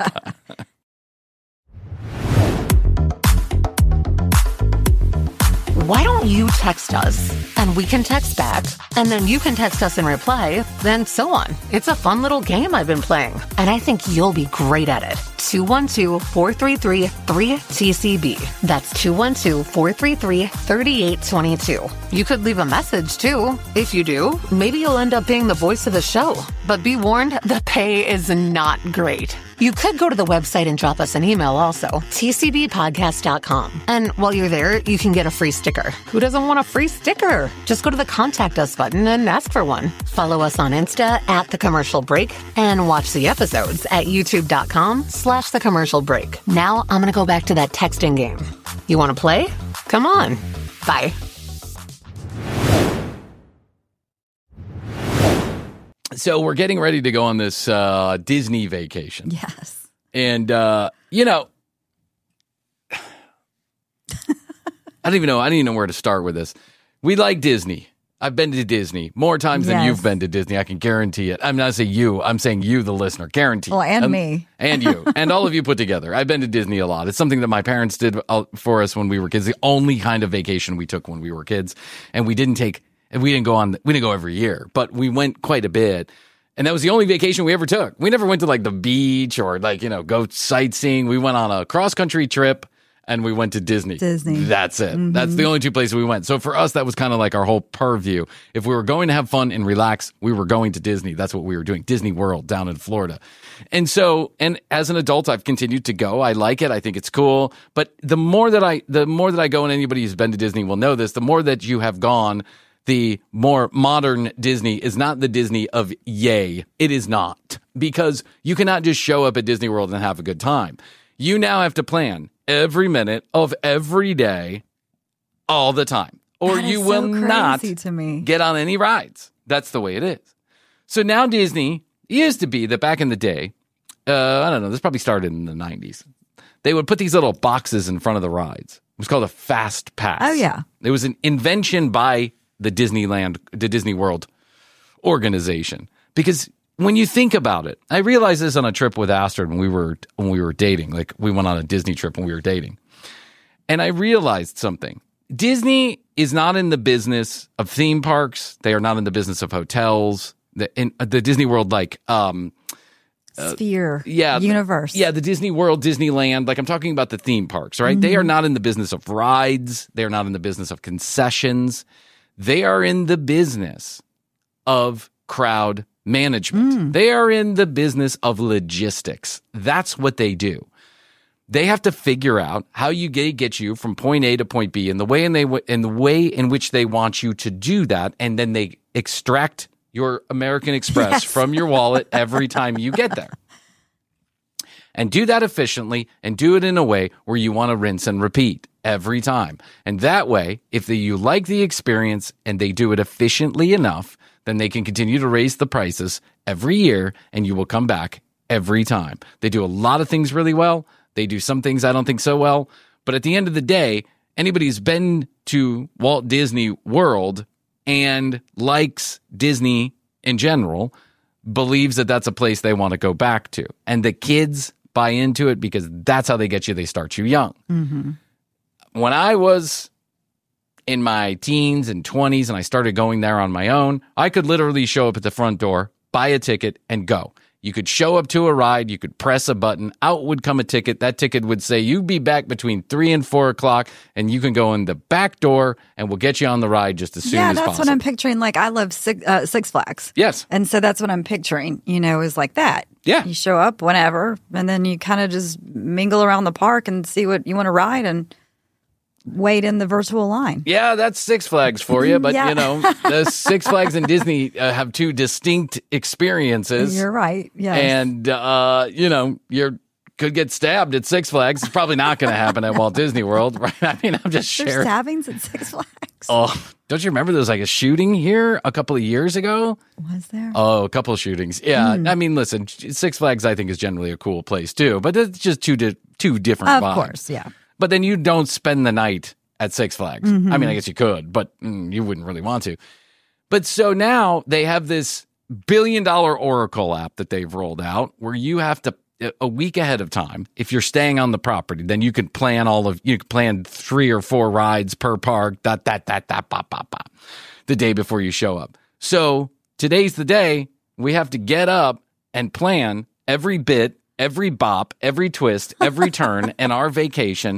Why don't you text us and we can text back and then you can text us in reply, then so on. It's a fun little game I've been playing and I think you'll be great at it. two one two, four three three, three T C B. That's two one two, four three three, three eight two two. You could leave a message too. If you do, maybe you'll end up being the voice of the show. But be warned, the pay is not great. You could go to the website and drop us an email also, t c b podcast dot com. And while you're there, you can get a free sticker. Who doesn't want a free sticker? Just go to the Contact Us button and ask for one. Follow us on Insta at The Commercial Break and watch the episodes at youtube.com slash The Commercial Break. Now I'm going to go back to that texting game. You want to play? Come on. Bye. So we're getting ready to go on this uh, Disney vacation. Yes. And, uh, you know, I don't even know. I don't even know where to start with this. We like Disney. I've been to Disney more times than Yes. you've been to Disney. I can guarantee it. I'm not saying you. I'm saying you, the listener. Guarantee. Well, and me. And you. And all of you put together. I've been to Disney a lot. It's something that my parents did uh, for us when we were kids. The only kind of vacation we took when we were kids. And we didn't take... And we didn't go on, we didn't go every year, but we went quite a bit. And that was the only vacation we ever took. We never went to like the beach or like, you know, go sightseeing. We went on a cross country trip and we went to Disney. Disney. That's it. Mm-hmm. That's the only two places we went. So for us, that was kind of like our whole purview. If we were going to have fun and relax, we were going to Disney. That's what we were doing. Disney World down in Florida. And so, and as an adult, I've continued to go. I like it. I think it's cool. But the more that I, the more that I go, and anybody who's been to Disney will know this, the more that you have gone, the more modern Disney is not the Disney of yay. It is not. Because you cannot just show up at Disney World and have a good time. You now have to plan every minute of every day all the time. Or That is you so will not crazy to me. get on any rides. That's the way it is. So now Disney used to be that back in the day, uh, I don't know, this probably started in the nineties. They would put these little boxes in front of the rides. It was called a Fast Pass. Oh, yeah. It was an invention by the Disneyland, the Disney World organization. Because when you think about it, I realized this on a trip with Astrid when we were when we were dating. Like we went on a Disney trip when we were dating. And I realized something. Disney is not in the business of theme parks. They are not in the business of hotels. The, in, the Disney World, like, um, Sphere. yeah, Universe. Yeah, the Disney World, Disneyland. Like I'm talking about the theme parks, right? Mm-hmm. They are not in the business of rides. They are not in the business of concessions. They are in the business of crowd management. Mm. They are in the business of logistics. That's what they do. They have to figure out how you get, get you from point A to point B in the way and they in the way in which they want you to do that, and then they extract your American Express yes. from your wallet every time you get there. And do that efficiently and do it in a way where you want to rinse and repeat every time. And that way, if the, you like the experience and they do it efficiently enough, then they can continue to raise the prices every year and you will come back every time. They do a lot of things really well. They do some things I don't think so well. But at the end of the day, anybody who's been to Walt Disney World and likes Disney in general believes that that's a place they want to go back to. And the kids buy into it because that's how they get you. They start you young. Mm-hmm. When I was in my teens and twenties and I started going there on my own, I could literally show up at the front door, buy a ticket, and go. You could show up to a ride, you could press a button, out would come a ticket. That ticket would say, you be back between three and four o'clock, and you can go in the back door, and we'll get you on the ride just as soon yeah, as possible. Yeah, that's what I'm picturing. Like, I love Six, uh, Six Flags. Yes. And so that's what I'm picturing, you know, is like that. Yeah. You show up whenever, and then you kind of just mingle around the park and see what you want to ride and wait in the virtual line. Yeah, that's Six Flags for you. But, yeah. you know, the Six Flags and Disney uh, have two distinct experiences. You're right. Yes. And, uh, you know, you could get stabbed at Six Flags. It's probably not going to happen at Walt Disney World. Right? I mean, I'm just There's sharing. stabbings at Six Flags. Oh, don't you remember there was like a shooting here a couple of years ago? Was there? Oh, a couple of shootings. Yeah. Mm. I mean, listen, Six Flags I think is generally a cool place too. But it's just two, di- two different of vibes. Of course, yeah. But then you don't spend the night at Six Flags. Mm-hmm. I mean, I guess you could, but mm, you wouldn't really want to. But so now they have this billion dollar Oracle app that they've rolled out where you have to, a week ahead of time, if you're staying on the property, then you can plan all of, you can plan three or four rides per park, that, that, that, that, bop, bop, bop, the day before you show up. So today's the day we have to get up and plan every bit, every bop, every twist, every turn in our vacation.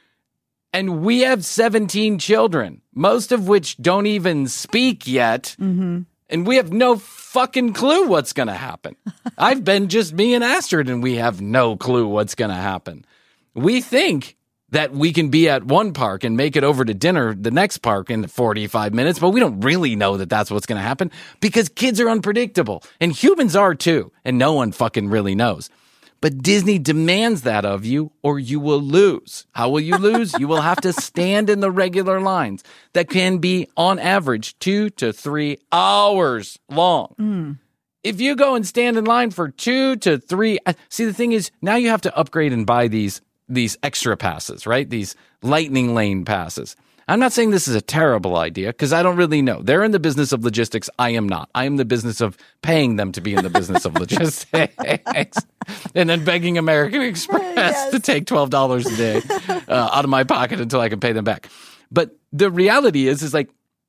And we have seventeen children, most of which don't even speak yet. Mm-hmm. And we have no fucking clue what's going to happen. I've been just me and Astrid, and we have no clue what's going to happen. We think that we can be at one park and make it over to dinner the next park in forty-five minutes, but we don't really know that that's what's going to happen because kids are unpredictable and humans are too, and no one fucking really knows. But Disney demands that of you or you will lose. How will you lose? You will have to stand in the regular lines that can be on average two to three hours long. Mm. If you go and stand in line for two to three, see, the thing is now you have to upgrade and buy these these extra passes, right? These lightning lane passes. I'm not saying this is a terrible idea because I don't really know. They're in the business of logistics. I am not. I am the business of paying them to be in the business of logistics and then begging American Express yes. to take twelve dollars a day uh, out of my pocket until I can pay them back. But the reality is, is like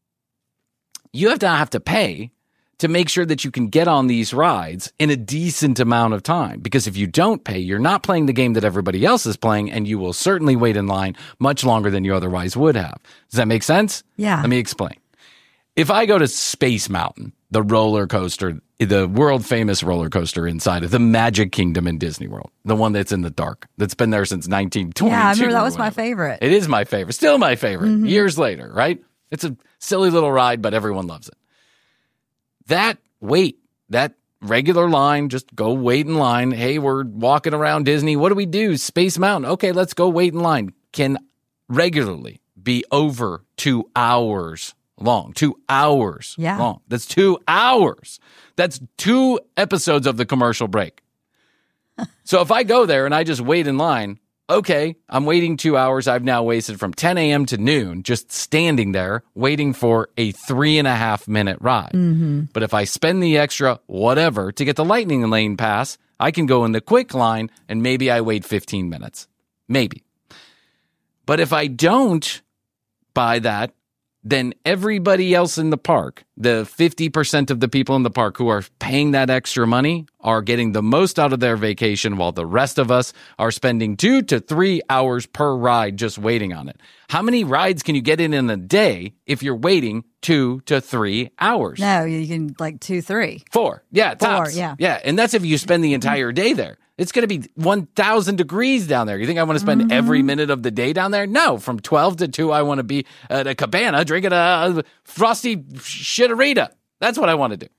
you have to have to pay to make sure that you can get on these rides in a decent amount of time. Because if you don't pay, you're not playing the game that everybody else is playing, and you will certainly wait in line much longer than you otherwise would have. Does that make sense? Yeah. Let me explain. If I go to Space Mountain, the roller coaster, the world famous roller coaster inside of the Magic Kingdom in Disney World, the one that's in the dark, that's been there since nineteen twenty-two. Yeah, I remember that was my favorite. It is my favorite. Still my favorite. Mm-hmm. Years later, right? It's a silly little ride, but everyone loves it. That wait, that regular line, just go wait in line. Hey, we're walking around Disney. What do we do? Space Mountain. Okay, let's go wait in line. Can regularly be over two hours long. Two hours yeah. long. That's two hours. That's two episodes of the commercial break. So if I go there and I just wait in line, okay, I'm waiting two hours. I've now wasted from ten a.m. to noon just standing there waiting for a three and a half minute ride. Mm-hmm. But if I spend the extra whatever to get the lightning lane pass, I can go in the quick line and maybe I wait fifteen minutes. Maybe. But if I don't buy that, then everybody else in the park, the fifty percent of the people in the park who are paying that extra money are getting the most out of their vacation while the rest of us are spending two to three hours per ride just waiting on it. How many rides can you get in in a day if you're waiting two to three hours? No, you can like two, three. Four. Yeah, tops. Four, yeah. Yeah, and that's if you spend the entire day there. It's going to be one thousand degrees down there. You think I want to spend mm-hmm. every minute of the day down there? No. From twelve to two, I want to be at a cabana drinking a frosty shitarita. That's what I want to do.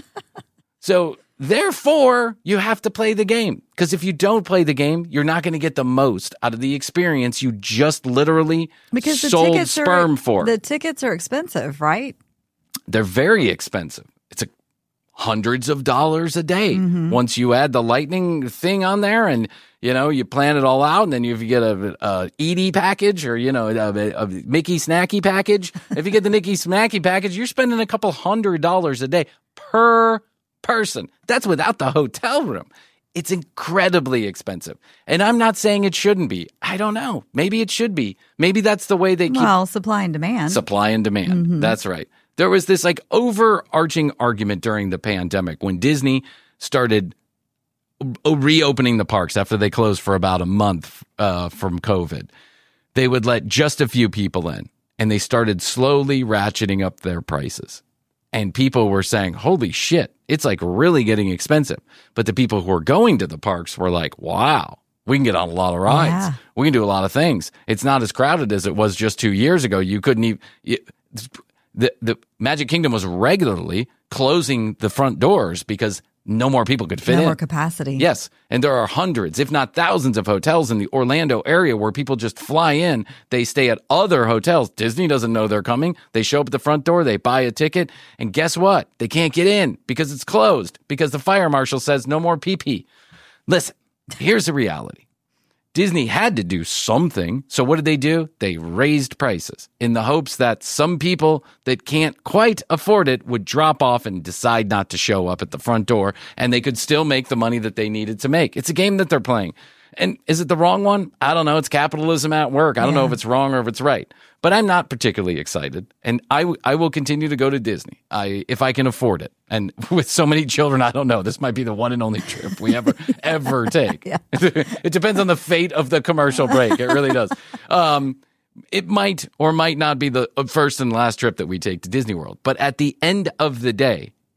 So, therefore, you have to play the game. Because if you don't play the game, you're not going to get the most out of the experience you just literally because the sold tickets sperm are, for. The tickets are expensive, right? They're very expensive. It's a hundreds of dollars a day. Mm-hmm. Once you add the lightning thing on there and, you know, you plan it all out, and then if you get a, a Edie package or, you know, a, a Mickey Snacky package, if you get the Mickey Snacky package, you're spending a couple hundred dollars a day per person. That's without the hotel room. It's incredibly expensive. And I'm not saying it shouldn't be. I don't know. Maybe it should be. Maybe that's the way they keep... Well, supply and demand. Supply and demand. Mm-hmm. That's right. There was this like overarching argument during the pandemic when Disney started reopening the parks after they closed for about a month uh, from COVID. They would let just a few people in, and they started slowly ratcheting up their prices. And people were saying, holy shit, it's like really getting expensive. But the people who were going to the parks were like, wow, we can get on a lot of rides. Yeah. We can do a lot of things. It's not as crowded as it was just two years ago. You couldn't even... You, The the Magic Kingdom was regularly closing the front doors because no more people could fit no in. No more capacity. Yes. And there are hundreds, if not thousands of hotels in the Orlando area where people just fly in. They stay at other hotels. Disney doesn't know they're coming. They show up at the front door. They buy a ticket. And guess what? They can't get in because it's closed because the fire marshal says no more pee-pee. Listen, here's the reality. Disney had to do something. So what did they do? They raised prices in the hopes that some people that can't quite afford it would drop off and decide not to show up at the front door, and they could still make the money that they needed to make. It's a game that they're playing. And is it the wrong one? I don't know. It's capitalism at work. I don't yeah. know if it's wrong or if it's right. But I'm not particularly excited. And I, w- I will continue to go to Disney I if I can afford it. And with so many children, I don't know. This might be the one and only trip we ever, ever take. Yeah. It depends on the fate of the commercial break. It really does. Um, it might or might not be the first and last trip that we take to Disney World. But at the end of the day,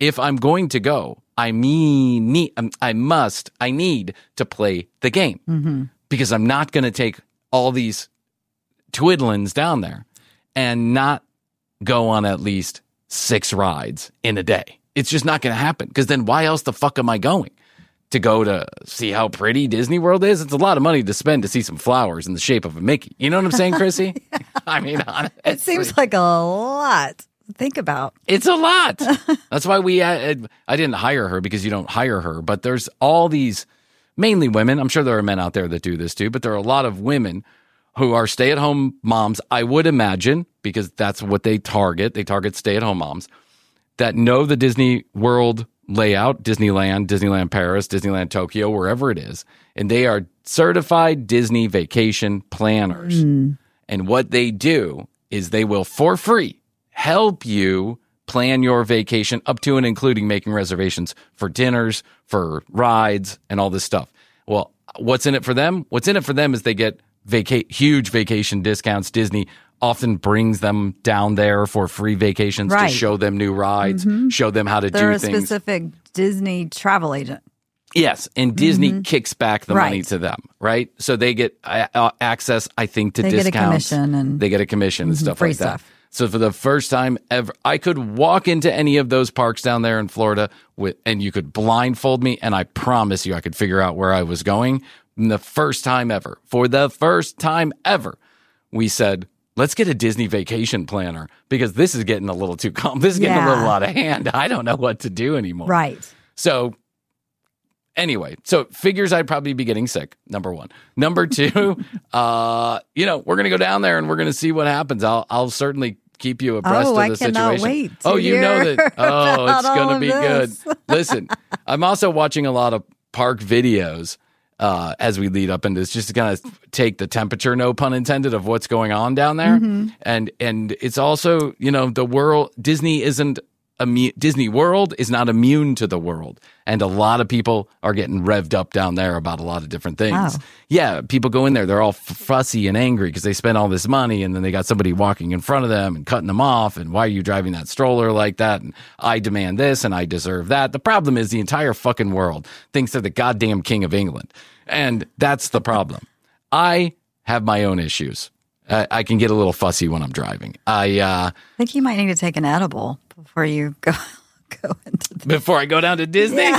if I'm going to go, I mean, need, um, I must, I need to play the game mm-hmm. because I'm not going to take all these twiddlins down there and not go on at least six rides in a day. It's just not going to happen because then why else the fuck am I going? To go to see how pretty Disney World is? It's a lot of money to spend to see some flowers in the shape of a Mickey. You know what I'm saying, Chrissy? yeah. I mean, honestly, it seems like a lot to think about. It's a lot. That's why we, uh, I didn't hire her because you don't hire her, but there's all these, mainly women. I'm sure there are men out there that do this too, but there are a lot of women who are stay-at-home moms, I would imagine, because that's what they target. They target stay-at-home moms that know the Disney World layout, Disneyland, Disneyland Paris, Disneyland Tokyo, wherever it is. And they are certified Disney vacation planners. Mm. And what they do is they will, for free, help you plan your vacation up to and including making reservations for dinners, for rides, and all this stuff. Well, what's in it for them? What's in it for them is they get vaca- huge vacation discounts. Disney often brings them down there for free vacations right. to show them new rides, mm-hmm. show them how to They're do a things. Specific Disney travel agent. Yes, and Disney mm-hmm. kicks back the right. money to them, right? So they get uh, access, I think, to they discounts. They get a commission. And they get a commission and mm-hmm, stuff free like stuff. that. So for the first time ever, I could walk into any of those parks down there in Florida with, and you could blindfold me, and I promise you I could figure out where I was going. And the first time ever, for the first time ever, we said, let's get a Disney vacation planner because this is getting a little too com- This is getting yeah. a little out of hand. I don't know what to do anymore. Right. So anyway, so it figures I'd probably be getting sick, number one. Number two, uh, you know, we're going to go down there and we're going to see what happens. I'll I'll certainly keep you abreast oh, of the I cannot situation. Wait to oh, you hear know that. Oh, it's going to be this. good. Listen, I'm also watching a lot of park videos uh, as we lead up into this, just to kind of take the temperature, no pun intended, of what's going on down there. Mm-hmm. And and it's also, you know, the world, Disney isn't, Immu- Disney World is not immune to the world. And a lot of people are getting revved up down there about a lot of different things. Wow. Yeah, people go in there, they're all f- fussy and angry because they spent all this money and then they got somebody walking in front of them and cutting them off. And why are you driving that stroller like that? And I demand this and I deserve that. The problem is the entire fucking world thinks they're the goddamn king of England. And that's the problem. I have my own issues. I, I can get a little fussy when I'm driving. I uh, I think you might need to take an edible before you go go into the... before I go down to Disney. Yeah.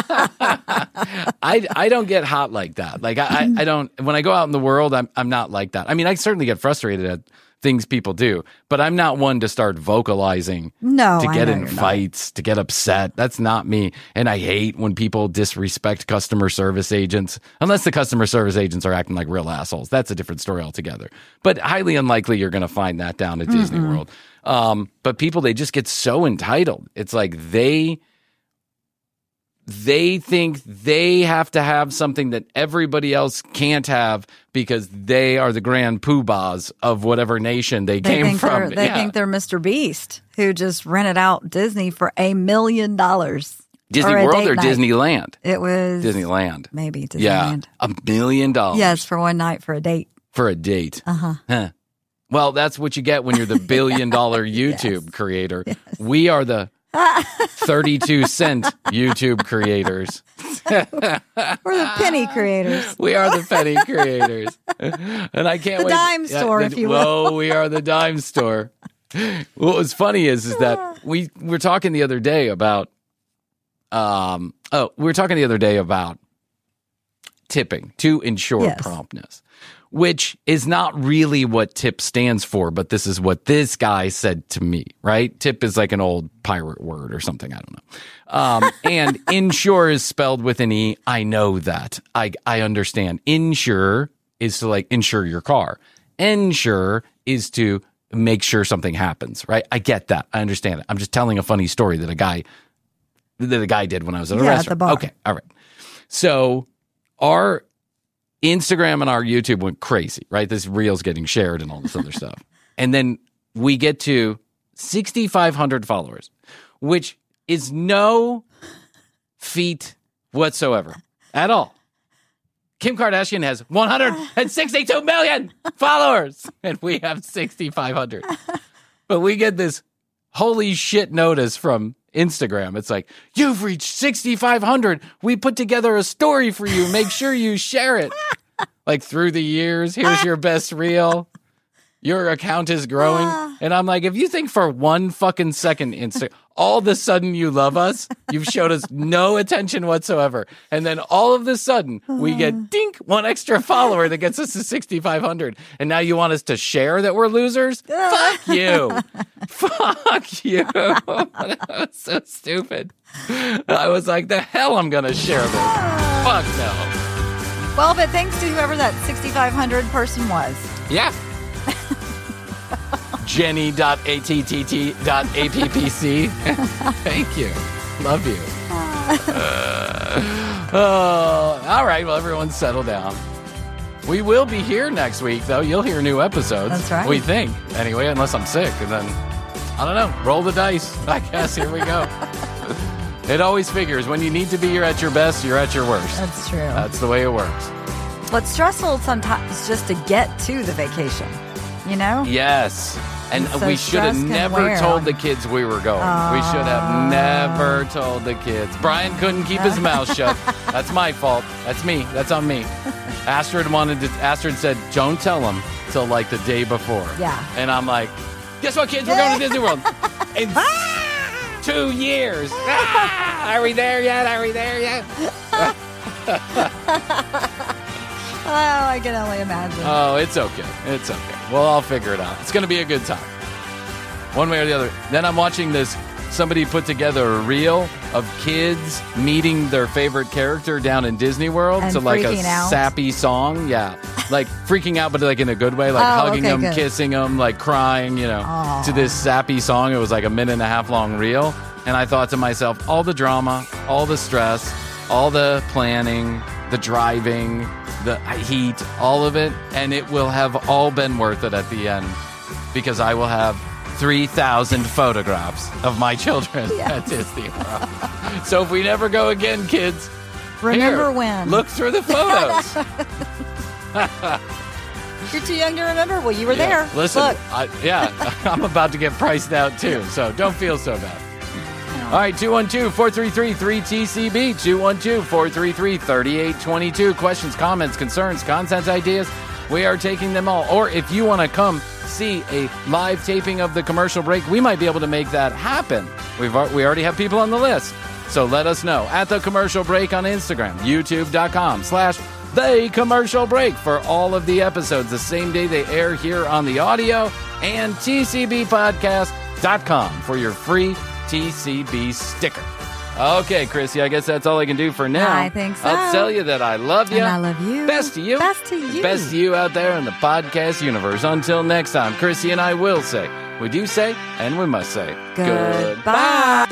I I don't get hot like that. Like I, I I don't when I go out in the world, I'm I'm not like that. I mean, I certainly get frustrated at things people do, but I'm not one to start vocalizing no, to get I know in fights, not. to get upset. That's not me. And I hate when people disrespect customer service agents, unless the customer service agents are acting like real assholes. That's a different story altogether. But highly unlikely you're going to find that down at Mm-mm. Disney World. Um, but people, they just get so entitled. It's like they... They think they have to have something that everybody else can't have because they are the grand poobahs of whatever nation they, they came think from. They yeah. think they're Mister Beast, who just rented out Disney for a million dollars. Disney or World or night. Disneyland? It was Disneyland. Maybe Disneyland. Yeah, a million dollars. Yes, for one night for a date. For a date. Uh-huh. Huh. Well, that's what you get when you're the billion dollar YouTube yes. creator. Yes. We are the thirty-two cent YouTube creators. We're the penny creators. We are the penny creators. And I can't the wait. The dime store, the, if you will. will. We are the dime store. What was funny is, is that we were talking the other day about, um, oh, we were talking the other day about tipping to ensure yes. promptness, which is not really what tip stands for, but this is what this guy said to me, right? Tip is like an old pirate word or something. I don't know. Um, and insure is spelled with an E. I know that. I, I understand. Insure is to like insure your car. Insure is to make sure something happens, right? I get that. I understand it. I'm just telling a funny story that a guy, that a guy did when I was at a yeah, restaurant. At the bar. Okay. All right. So our Instagram and our YouTube went crazy, right? This reel's getting shared and all this other stuff. And then we get to sixty-five hundred followers, which is no feat whatsoever at all. Kim Kardashian has one hundred sixty-two million followers and we have sixty-five hundred. But we get this holy shit notice from Instagram. It's like, you've reached sixty-five hundred. We put together a story for you. Make sure you share it. Like through the years, here's your best reel. Your account is growing. And I'm like, if you think for one fucking second, Insta, all of a sudden you love us, you've showed us no attention whatsoever. And then all of a sudden we get dink, one extra follower that gets us to sixty-five hundred. And now you want us to share that we're losers? Fuck you. Fuck you. That was so stupid. I was like, the hell I'm going to share this. Fuck no. Well, but thanks to whoever that sixty-five hundred person was. Yeah. Jenny dot A T T T dot A P P C. Thank you. Love you. Uh, oh, all right. Well, everyone settle down. We will be here next week, though. You'll hear new episodes. That's right. We think. Anyway, unless I'm sick. And then, I don't know, roll the dice. I guess. Here we go. It always figures when you need to be you're at your best, you're at your worst. That's true. That's the way it works. What's stressful sometimes just to get to the vacation, you know? Yes. And So we should have stress can never wear told on the you. kids we were going. We should have never told the kids. Brian couldn't keep his mouth shut. That's my fault. That's me. That's on me. Astrid wanted to, Astrid said, don't tell them till like the day before. Yeah. And I'm like, guess what, kids? We're going to Disney World. In two years. Ah, are we there yet? Are we there yet? Oh, I can only imagine. Oh, it's okay. It's okay. Well, I'll figure it out. It's going to be a good time. One way or the other. Then I'm watching this. Somebody put together a reel of kids meeting their favorite character down in Disney World. And so like a freaking out. sappy song. Yeah. Like freaking out, but like in a good way. Like Oh, hugging okay, them, good. kissing them, like crying, you know, Aw. to this sappy song. It was like a minute and a half long reel. And I thought to myself, all the drama, all the stress, all the planning, the driving, the heat, all of it, and it will have all been worth it at the end because I will have three thousand photographs of my children at Disney World. So if we never go again, kids, Remember here, when? look through the photos. You're too young to remember. Well, you were Yeah, there. Listen, Look. I, yeah, I'm about to get priced out too, so don't feel so bad. All right, two one two, four three three, three T C B, two one two, four three three, three eight two two. Questions, comments, concerns, content ideas, we are taking them all. Or if you want to come see a live taping of the commercial break, we might be able to make that happen. We've al- We already have people on the list. So let us know at The Commercial Break on Instagram, youtube.com slash The Commercial Break for all of the episodes the same day they air here on the audio, and T C B podcast dot com for your free T C B sticker. Okay, Chrissy, I guess that's all I can do for now. I think so. I'll tell you that I love you. And I love you. Best to you. Best to you. Best to you out there in the podcast universe. Until next time, Chrissy and I will say, we do say, and we must say, Goodbye.